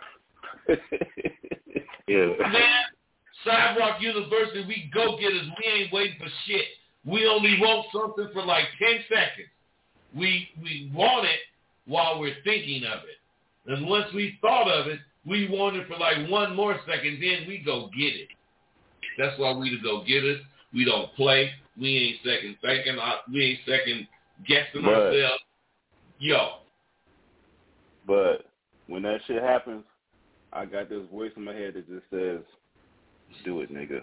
Yeah. Man, Sidewalk University, we go-getters. We ain't waiting for shit. We only want something for like 10 seconds. We want it while we're thinking of it. And once we thought of it, we want it for like 1 more second, then we go get it. That's why we the go-getters. We don't play. We ain't second thinking. We ain't second guessing ourselves. Yo. But when that shit happens, I got this voice in my head that just says, do it, nigga.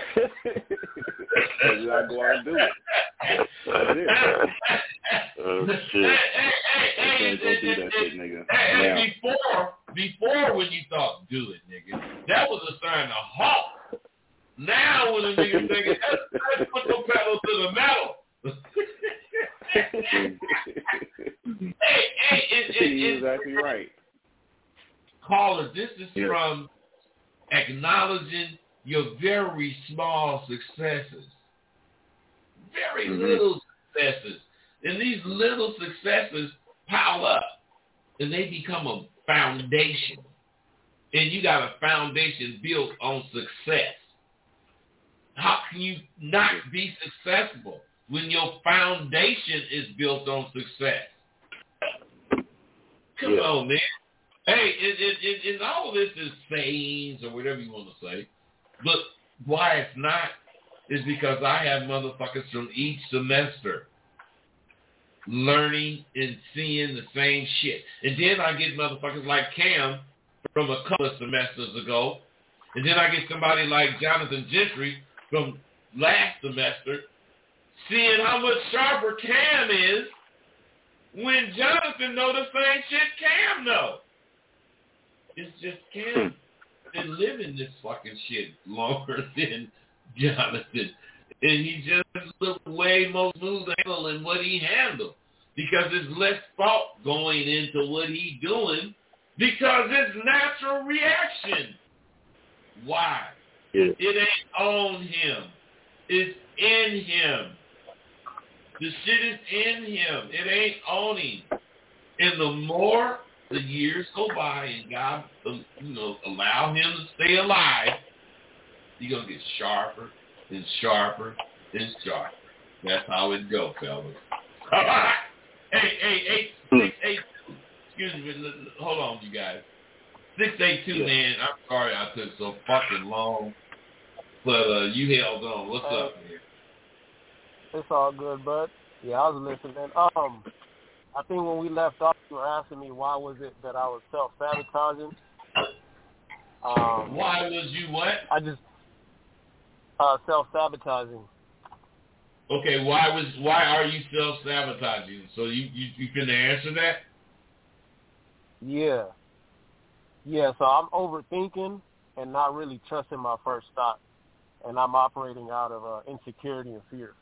And I go out and do it. That's it. Oh, shit. Hey, go do that shit, nigga. Hey, before when you thought, do it, nigga, that was a sign to halt. Now when a nigga thinking, let's put the pedal to the metal. You're exactly right. Caller, this is from acknowledging your very small successes. Very little successes. And these little successes pile up, and they become a foundation. And you got a foundation built on success. How can you not be successful when your foundation is built on success? Come on, man. Hey, and all of this is sayings or whatever you want to say. But why it's not is because I have motherfuckers from each semester learning and seeing the same shit. And then I get motherfuckers like Cam from a couple of semesters ago. And then I get somebody like Jonathan Gentry from last semester seeing how much sharper Cam is when Jonathan know the same shit Cam know. It's just Cam been living this fucking shit longer than Jonathan. And he just looked way more smooth handling what he handled because there's less thought going into what he doing because it's natural reaction. Why? Yeah. It ain't on him. It's in him. The shit is in him. It ain't on him. And the more the years go by and God, allow him to stay alive, you're going to get sharper and sharper and sharper. That's how it go, fellas. All right. Hey, 682. Excuse me. Hold on, you guys. 682, man. I'm sorry I took so fucking long. But you held on. What's up, man? It's all good, bud. Yeah, I was listening. I think when we left off, you were asking me why was it that I was self-sabotaging. Why was you what? I just self-sabotaging. Okay, why are you self-sabotaging? So you finna answer that? Yeah. Yeah, so I'm overthinking and not really trusting my first thought. And I'm operating out of insecurity and fear.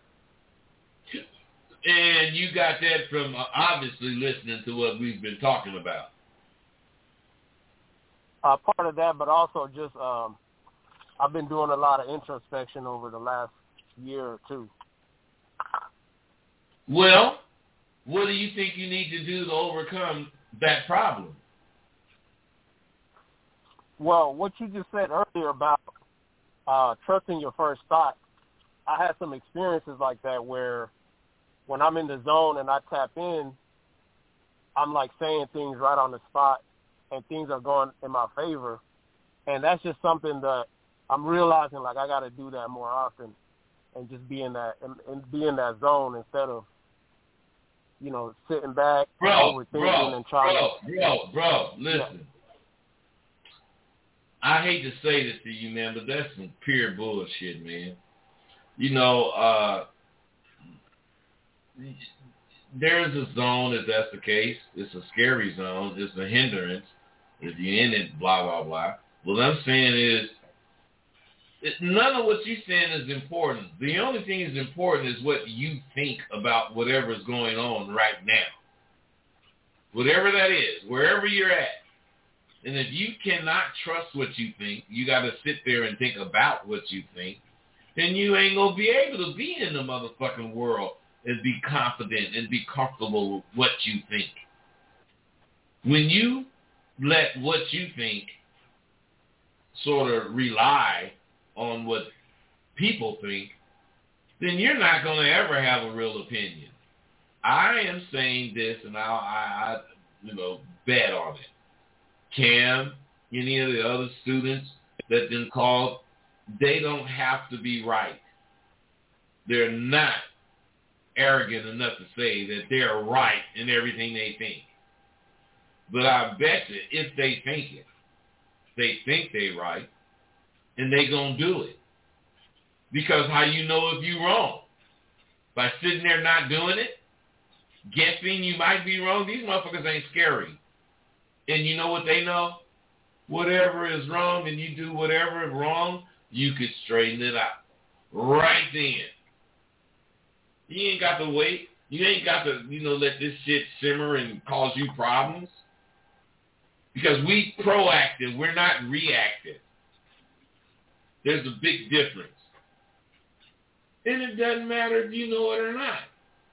And you got that from obviously listening to what we've been talking about. Part of that, but also just I've been doing a lot of introspection over the last year or two. Well, what do you think you need to do to overcome that problem? Well, what you just said earlier about trusting your first thought, I had some experiences like that where when I'm in the zone and I tap in, I'm like saying things right on the spot and things are going in my favor. And that's just something that I'm realizing like I got to do that more often and just be in that and be in that zone instead of, sitting back and overthinking and trying to. Bro, listen. Yeah. I hate to say this to you, man, but that's some pure bullshit, man. There's a zone if that's the case. It's a scary zone. It's a hindrance. If you're in it, blah, blah, blah. What I'm saying is none of what you're saying is important. The only thing that's important is what you think about whatever is going on right now. Whatever that is, wherever you're at. And if you cannot trust what you think, you got to sit there and think about what you think, then you ain't going to be able to be in the motherfucking world and be confident and be comfortable with what you think. When you let what you think sort of rely on what people think, then you're not going to ever have a real opinion. I am saying this, and I bet on it. Cam, any of the other students that been called, they don't have to be right. They're not arrogant enough to say that they're right in everything they think. But I bet you if they think it, they think they're right, and they gonna do it. Because how you know if you're wrong? By sitting there not doing it, guessing you might be wrong. These motherfuckers ain't scary. And you know what they know? Whatever is wrong and you do whatever is wrong, you could straighten it out. Right then. You ain't got to wait. You ain't got to, let this shit simmer and cause you problems. Because we proactive. We're not reactive. There's a big difference. And it doesn't matter if you know it or not.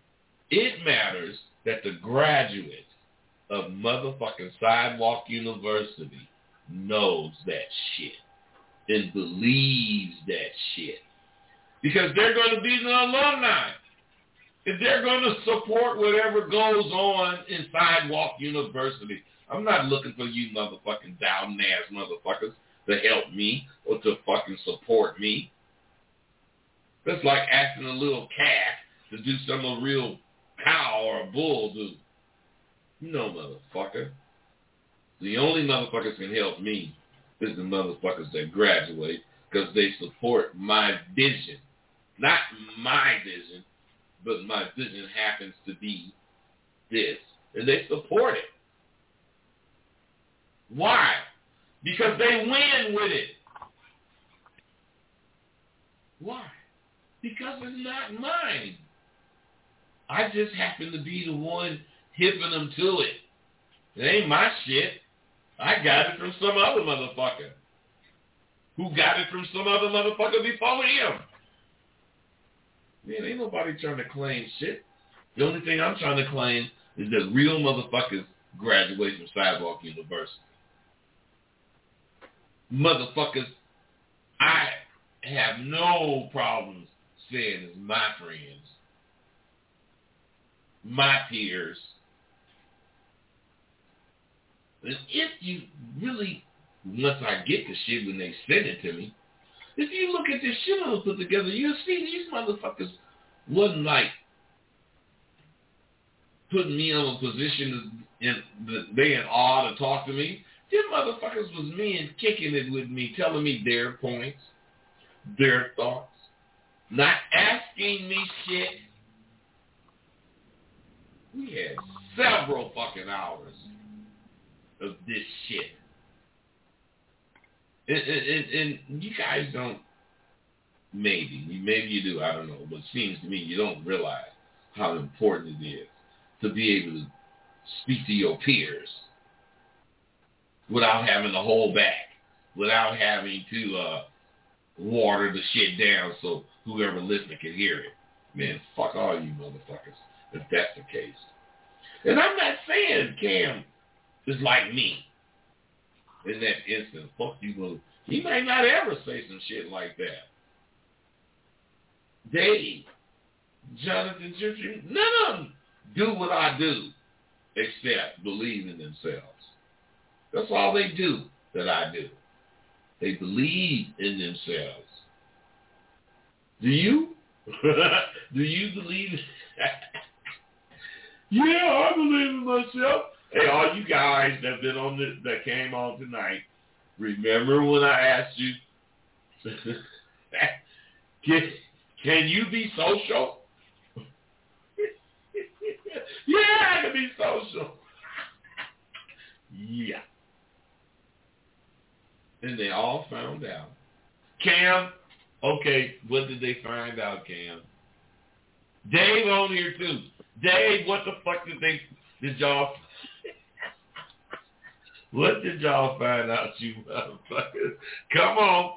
It matters that the graduate of motherfucking Sidewalk University knows that shit and believes that shit. Because they're going to be the alumni. If they're going to support whatever goes on in Sidewalk University, I'm not looking for you motherfucking down-ass motherfuckers to help me or to fucking support me. That's like asking a little calf to do something a real cow or a bull do. No, motherfucker. The only motherfuckers can help me is the motherfuckers that graduate because they support my vision. Not my vision, but my vision happens to be this. And they support it. Why? Because they win with it. Why? Because it's not mine. I just happen to be the one hipping them to it. It ain't my shit. I got it from some other motherfucker who got it from some other motherfucker before him. Man, ain't nobody trying to claim shit. The only thing I'm trying to claim is that real motherfuckers graduate from Sidewalk University. Motherfuckers, I have no problems saying is my friends, my peers. And if you really, once I get the shit when they send it to me, if you look at this shit I was put together, you'll see these motherfuckers wasn't like putting me in a position they in awe to talk to me. These motherfuckers was me and kicking it with me, telling me their points, their thoughts, not asking me shit. We had several fucking hours of this shit. And you guys don't, maybe you do, I don't know, but it seems to me you don't realize how important it is to be able to speak to your peers without having to hold back, without having to water the shit down so whoever listening can hear it. Man, fuck all you motherfuckers if that's the case. And I'm not saying Cam is like me in that instant. Fuck you, mother. He might not ever say some shit like that. Dave, Jonathan Gentry, none of them do what I do except believe in themselves. That's all they do that I do. They believe in themselves. Do you? Do you believe? Yeah, I believe in myself. Hey, all you guys that been on this, that came on tonight, remember when I asked you, can you be social? Yeah, I can be social. Yeah. And they all found out. Cam, okay, what did they find out, Cam? Dave on here too. Dave, what the fuck did y'all what did y'all find out, you motherfuckers? Come on.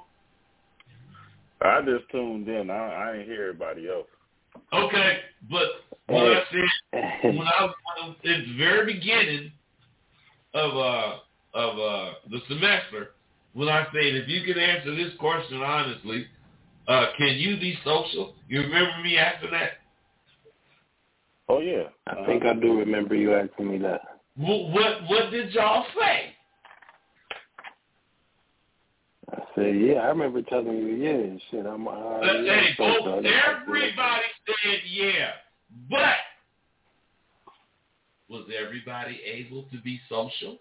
I just tuned in. I didn't hear everybody else. Okay, but when I said when I was at the very beginning of the semester, when I said if you can answer this question honestly, can you be social? You remember me asking that? Oh yeah, I think I do remember you asking me that. What did y'all say? I said, yeah, I remember telling you, yeah, shit, I'm hey, everybody said yeah, but was everybody able to be social?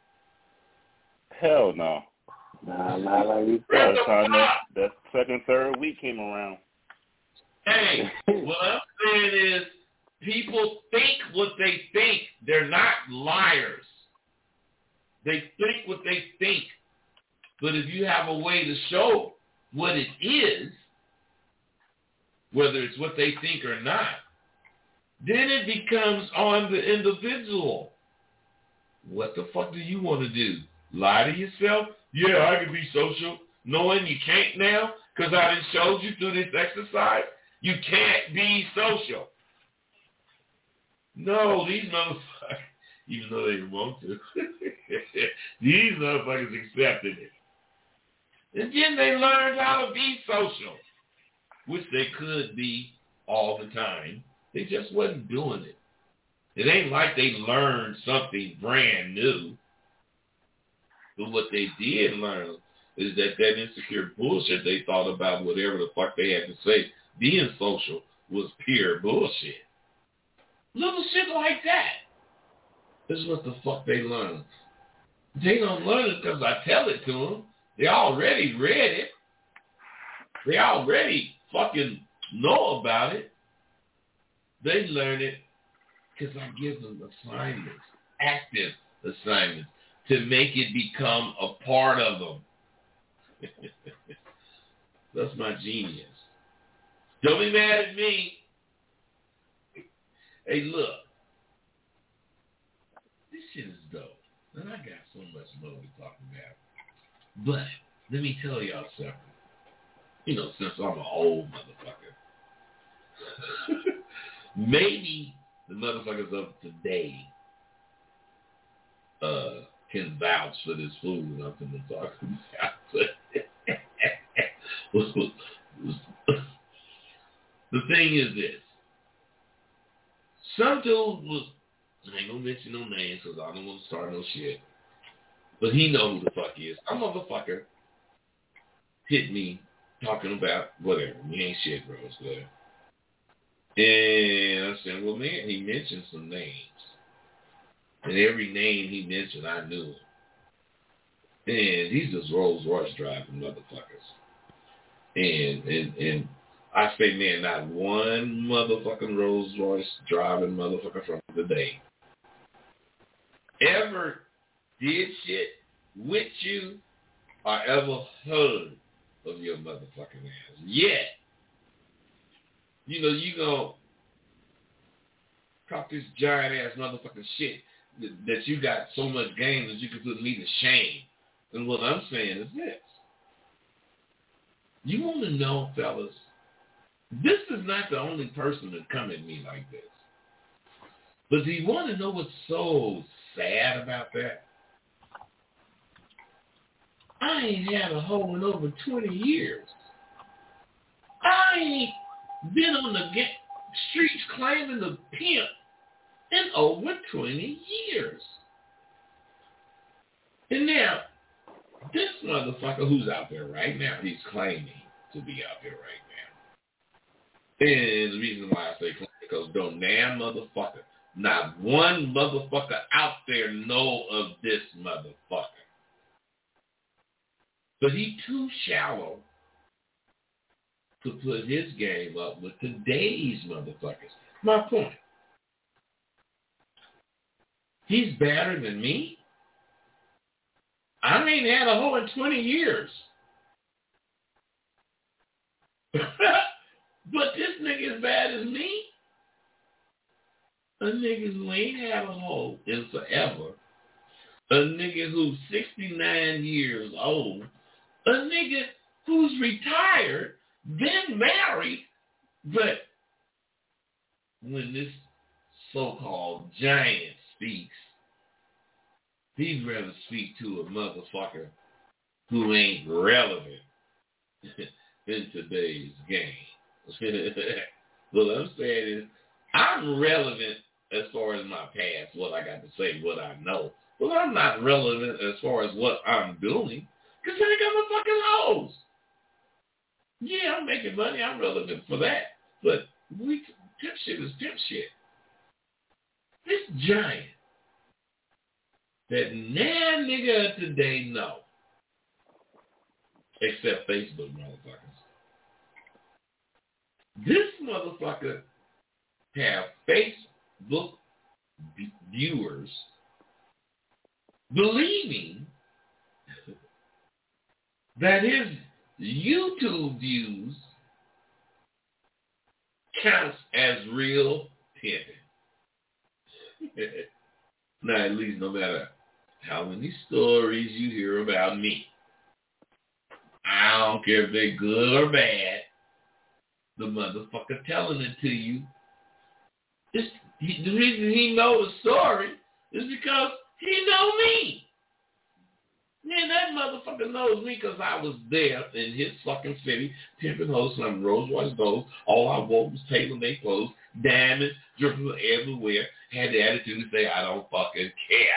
Hell no. Nah, not like we thought. That second, third week came around. Hey, what I'm saying is people think what they think. They're not liars. They think what they think. But if you have a way to show what it is, whether it's what they think or not, then it becomes on the individual. What the fuck do you want to do? Lie to yourself? Yeah, I can be social. Knowing you can't now because I done showed you through this exercise, you can't be social. No, these motherfuckers, even though they want to, these motherfuckers accepted it. And then they learned how to be social, which they could be all the time. They just wasn't doing it. It ain't like they learned something brand new. But what they did learn is that insecure bullshit they thought about whatever the fuck they had to say, being social, was pure bullshit. Little shit like that. This is what the fuck they learn. They don't learn it because I tell it to them. They already read it. They already fucking know about it. They learn it because I give them assignments, active assignments, to make it become a part of them. That's my genius. Don't be mad at me. Hey, look. This shit is dope. And I got so much more to talk about. But let me tell y'all something. You know, since I'm an old motherfucker, maybe the motherfuckers of today can vouch for this food I'm going to talk about. The thing is this. Some dude was, I ain't going to mention no names because I don't want to start no shit, but he know who the fuck he is. A motherfucker hit me talking about whatever. We ain't shit, bro. It's good. And I said, well, man, he mentioned some names. And every name he mentioned, I knew him. And he's just Rolls Royce driving motherfuckers. And I say, man, not one motherfucking Rolls Royce driving motherfucker from today ever did shit with you or ever heard of your motherfucking ass. Yet, you know, you gonna talk this giant ass motherfucking shit that you got so much game that you can put me to shame. And what I'm saying is this. You want to know, fellas, this is not the only person that come at me like this. But do you want to know what's so sad about that? I ain't had a hoe in over 20 years. I ain't been on the streets claiming the pimp in over 20 years. And now, this motherfucker who's out there right now, he's claiming to be out there right now. And the reason why I say claim, because don't damn motherfucker, not one motherfucker out there know of this motherfucker. But he too shallow to put his game up with today's motherfuckers. My point. He's better than me. I ain't had a hoe in 20 years. But this nigga as bad as me. A nigga who ain't had a hoe in forever. A nigga who's 69 years old. A nigga who's retired, been married, but when this so-called giant speaks, he'd rather speak to a motherfucker who ain't relevant in today's game. What I'm saying is, I'm relevant as far as my past, what I got to say, what I know. But I'm not relevant as far as what I'm doing, because I ain't got no fucking hoes. Yeah, I'm making money. I'm relevant for that. But pimp shit is pimp shit. This giant that now nigga today know, except Facebook motherfuckers. This motherfucker have Facebook viewers believing that his YouTube views counts as real pimping. Now, at least no matter how many stories you hear about me, I don't care if they're good or bad, the motherfucker telling it to you The reason he knows the story is because he know me. Man, that motherfucker knows me because I was there in his fucking city, pimping hoes, selling Rolls-Royce gold. All I wore was tailor-made clothes, diamonds, dripping everywhere. Had the attitude to say, I don't fucking care.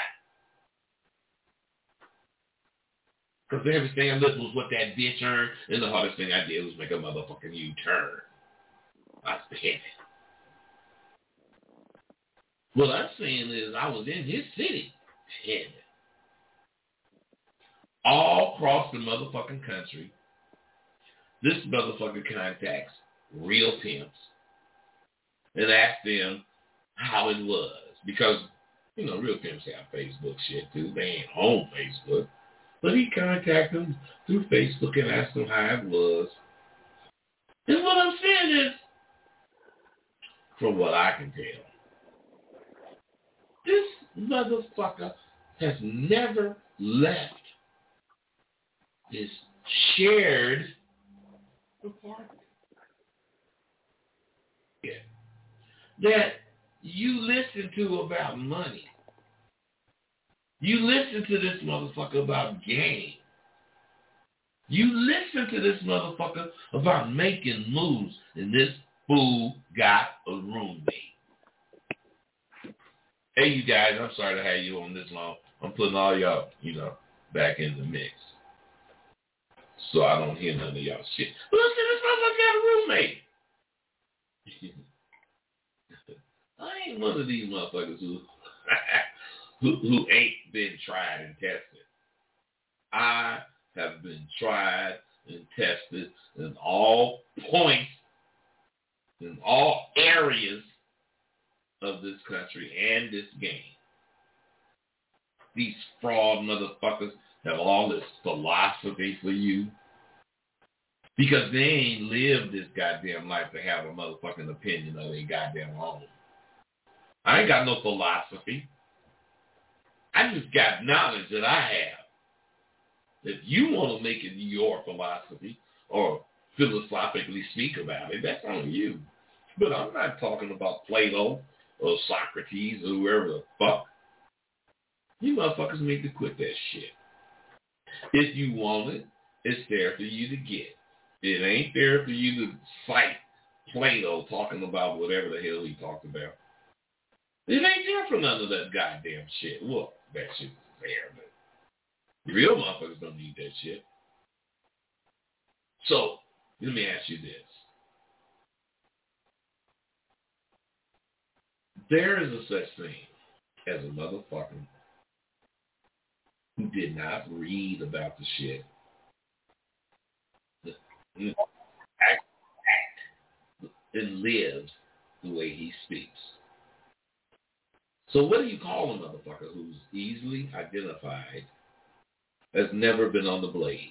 Because everything I looked was what that bitch earned, and the hardest thing I did was make a motherfucking U-turn. I was petty. What I'm saying is I was in his city, petty. All across the motherfucking country, this motherfucker contacts real pimps and asks them how it was. Because, real pimps have Facebook shit too. They ain't on Facebook. But he contacted them through Facebook and asked them how it was. And what I'm saying is, from what I can tell, this motherfucker has never left his shared apartment. Yeah. That you listen to about money. You listen to this motherfucker about game. You listen to this motherfucker about making moves, and this fool got a roommate. Hey, you guys, I'm sorry to have you on this long. I'm putting all y'all, back in the mix. So I don't hear none of y'all shit. Listen, this motherfucker got a roommate. I ain't one of these motherfuckers who ain't been tried and tested. I have been tried and tested in all points, in all areas of this country and this game. These fraud motherfuckers have all this philosophy for you because they ain't lived this goddamn life to have a motherfucking opinion of their goddamn own. I ain't got no philosophy. I just got knowledge that I have. If you want to make it your philosophy or philosophically speak about it, that's on you. But I'm not talking about Plato or Socrates or whoever the fuck. You motherfuckers need to quit that shit. If you want it, it's there for you to get. It ain't there for you to cite Plato talking about whatever the hell he talked about. It ain't there for none of that goddamn shit. Well, that shit is there, but real motherfuckers don't need that shit. So, let me ask you this. There is a such thing as a motherfucker who did not read about the shit, act and lives the way he speaks. So what do you call a motherfucker who's easily identified, has never been on the blade?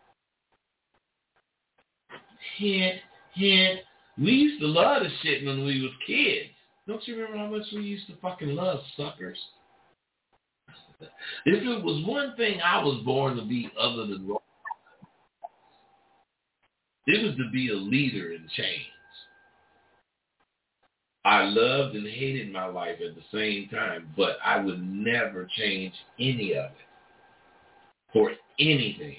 Hint, hint. We used to love this shit when we was kids. Don't you remember how much we used to fucking love suckers? If it was one thing I was born to be other than wrong, it was to be a leader in change. I loved and hated my life at the same time, but I would never change any of it for anything.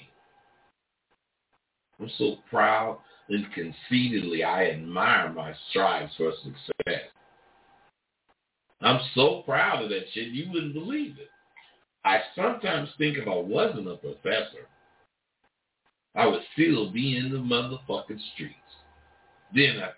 I'm so proud and conceitedly I admire my strives for success. I'm so proud of that shit, you wouldn't believe it. I sometimes think if I wasn't a professor, I would still be in the motherfucking streets. Then I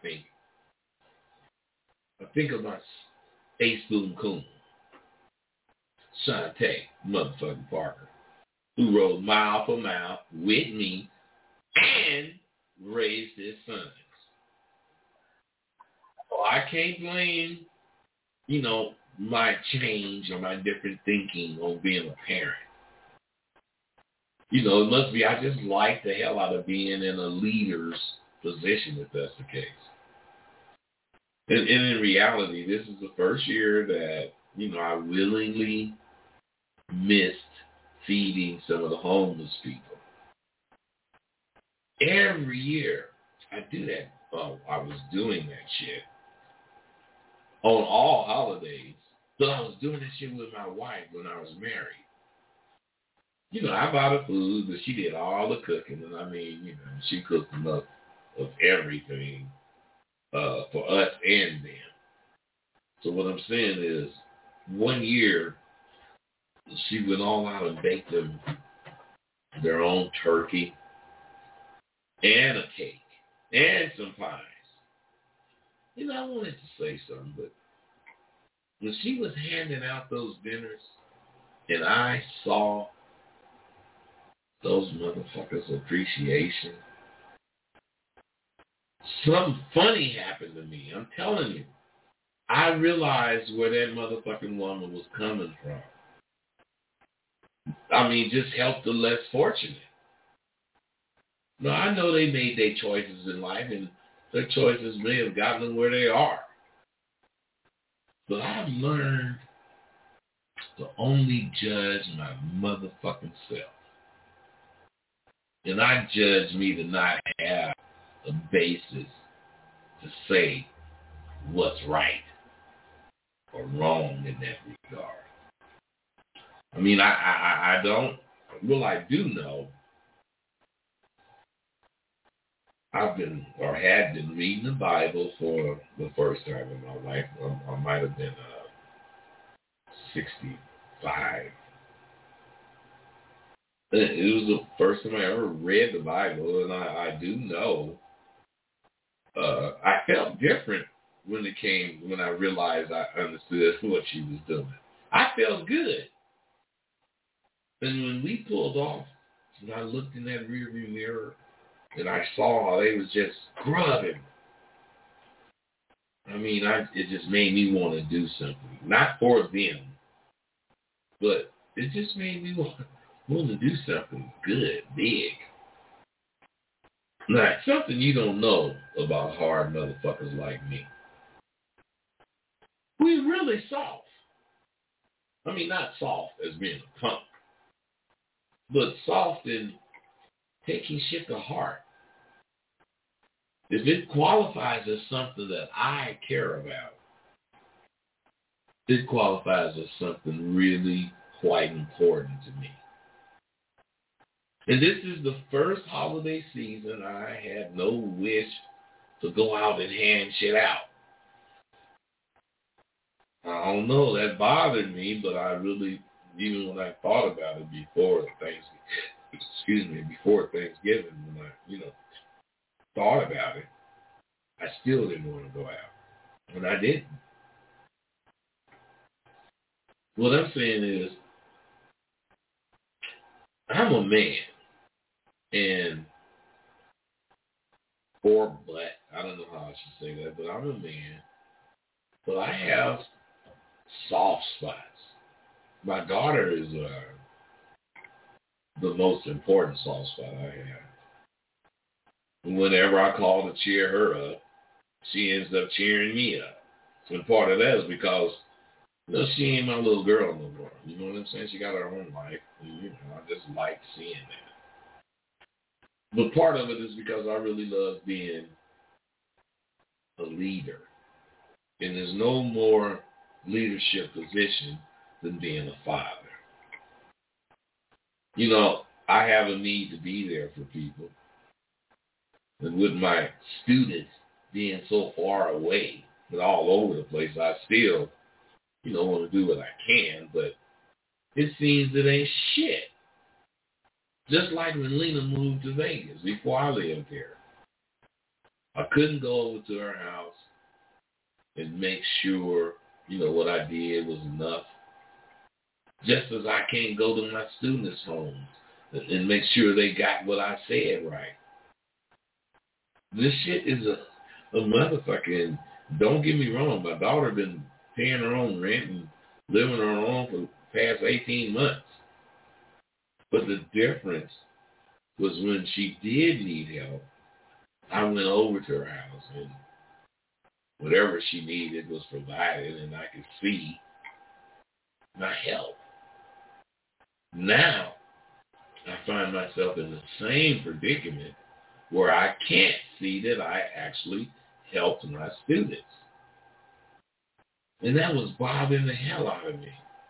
think of my Ace Boom Coon, Shantae motherfucking Parker, who rode mile for mile with me and raised his sons. So I can't blame, my change or my different thinking on being a parent. It must be I just like the hell out of being in a leader's position if that's the case. And in reality, this is the first year that, I willingly missed feeding some of the homeless people. Every year I do that. Oh, I was doing that shit. on all holidays. But I was doing this shit with my wife when I was married. You know, I bought her food, but she did all the cooking. And I mean, you know, she cooked enough of everything for us and them. So what I'm saying is, one year, she went all out and baked them their own turkey and a cake and some pies. You know, I wanted to say something, but when she was handing out those dinners and I saw those motherfuckers' appreciation, something funny happened to me. I'm telling you. I realized where that motherfucking woman was coming from. I mean, just help the less fortunate. Now, I know they made their choices in life, and their choices may have gotten them where they are. But I've learned to only judge my motherfucking self. And I judge me to not have a basis to say what's right or wrong in that regard. I mean, I don't, well, I do know I've been, or had been reading the Bible for the first time in my life. I might have been 65. It was the first time I ever read the Bible, and I do know I felt different when I realized I understood what she was doing. I felt good. And when we pulled off, and I looked in that rearview mirror, and I saw how they was just scrubbing. I mean, it just made me want to do something. Not for them, but it just made me want to do something good, big. Now, something you don't know about hard motherfuckers like me. We really soft. I mean, not soft as being a punk, but soft in taking shit to heart. If it qualifies as something that I care about, it qualifies as something really quite important to me. And this is the first holiday season I had no wish to go out and hand shit out. I don't know, that bothered me, but I really, even when I thought about it before Thanksgiving, when I, thought about it, I still didn't want to go out. And I didn't. What I'm saying is, I'm a man. I don't know how I should say that, but I'm a man. But I have soft spots. My daughter is the most important soft spot I have. And whenever I call to cheer her up, she ends up cheering me up. And part of that is because, she ain't my little girl no more. You know what I'm saying? She got her own life. And, I just like seeing that. But part of it is because I really love being a leader. And there's no more leadership position than being a father. I have a need to be there for people. And with my students being so far away and all over the place, I still, want to do what I can, but it seems it ain't shit. Just like when Lena moved to Vegas before I lived there. I couldn't go over to her house and make sure, what I did was enough. Just as I can't go to my students' homes and make sure they got what I said right. This shit is a motherfucking, don't get me wrong, my daughter been paying her own rent and living on her own for the past 18 months. But the difference was when she did need help, I went over to her house and whatever she needed was provided and I could see my help. Now, I find myself in the same predicament where I can't see that I actually helped my students. And that was bothering the hell out of me.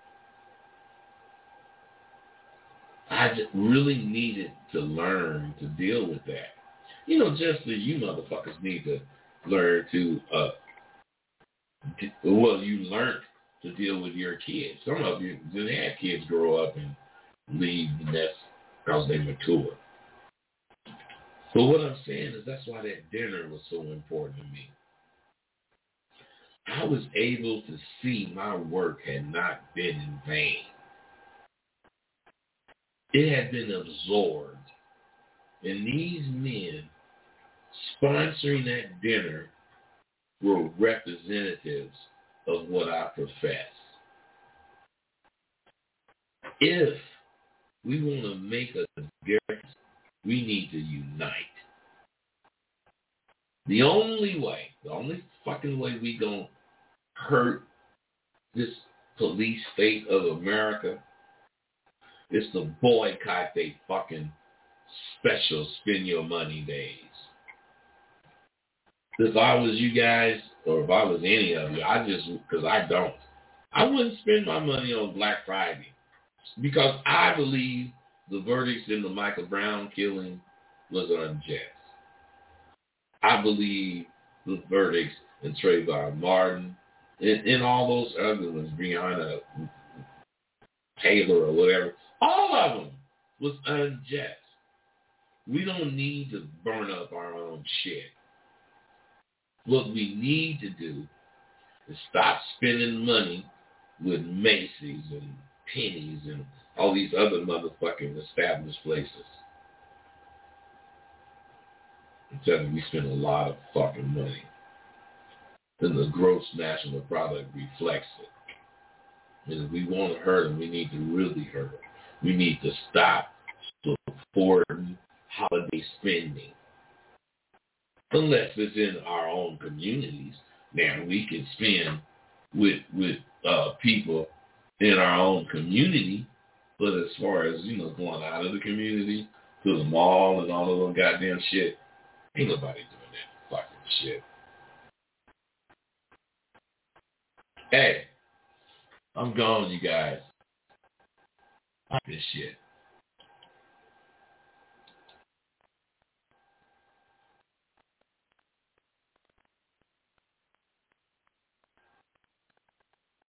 I just really needed to learn to deal with that. You know, just that you motherfuckers need to learn to, you learned to deal with your kids. Some of you didn't have kids grow up and leave the nest because they mature. But what I'm saying is that's why that dinner was so important to me. I was able to see my work had not been in vain. It had been absorbed. And these men sponsoring that dinner were representatives of what I profess. If we want to make a difference, we need to unite. The only fucking way we gonna hurt this police state of America is to boycott they fucking special spend your money days. If I was you guys, or if I was any of you, because I wouldn't spend my money on Black Friday because I believe the verdicts in the Michael Brown killing was unjust. I believe the verdicts in Trayvon Martin and all those other ones, Breonna Taylor or whatever, all of them was unjust. We don't need to burn up our own shit. What we need to do is stop spending money with Macy's and Penny's and all these other motherfucking established places. I'm telling you, we spend a lot of fucking money. And the gross national product reflects it. And if we want to hurt them, we need to really hurt them. We need to stop supporting holiday spending. Unless it's in our own communities. Now, we can spend with people in our own community, but as far as, going out of the community to the mall and all of that goddamn shit, ain't nobody doing that fucking shit. Hey, I'm gone, you guys. This shit.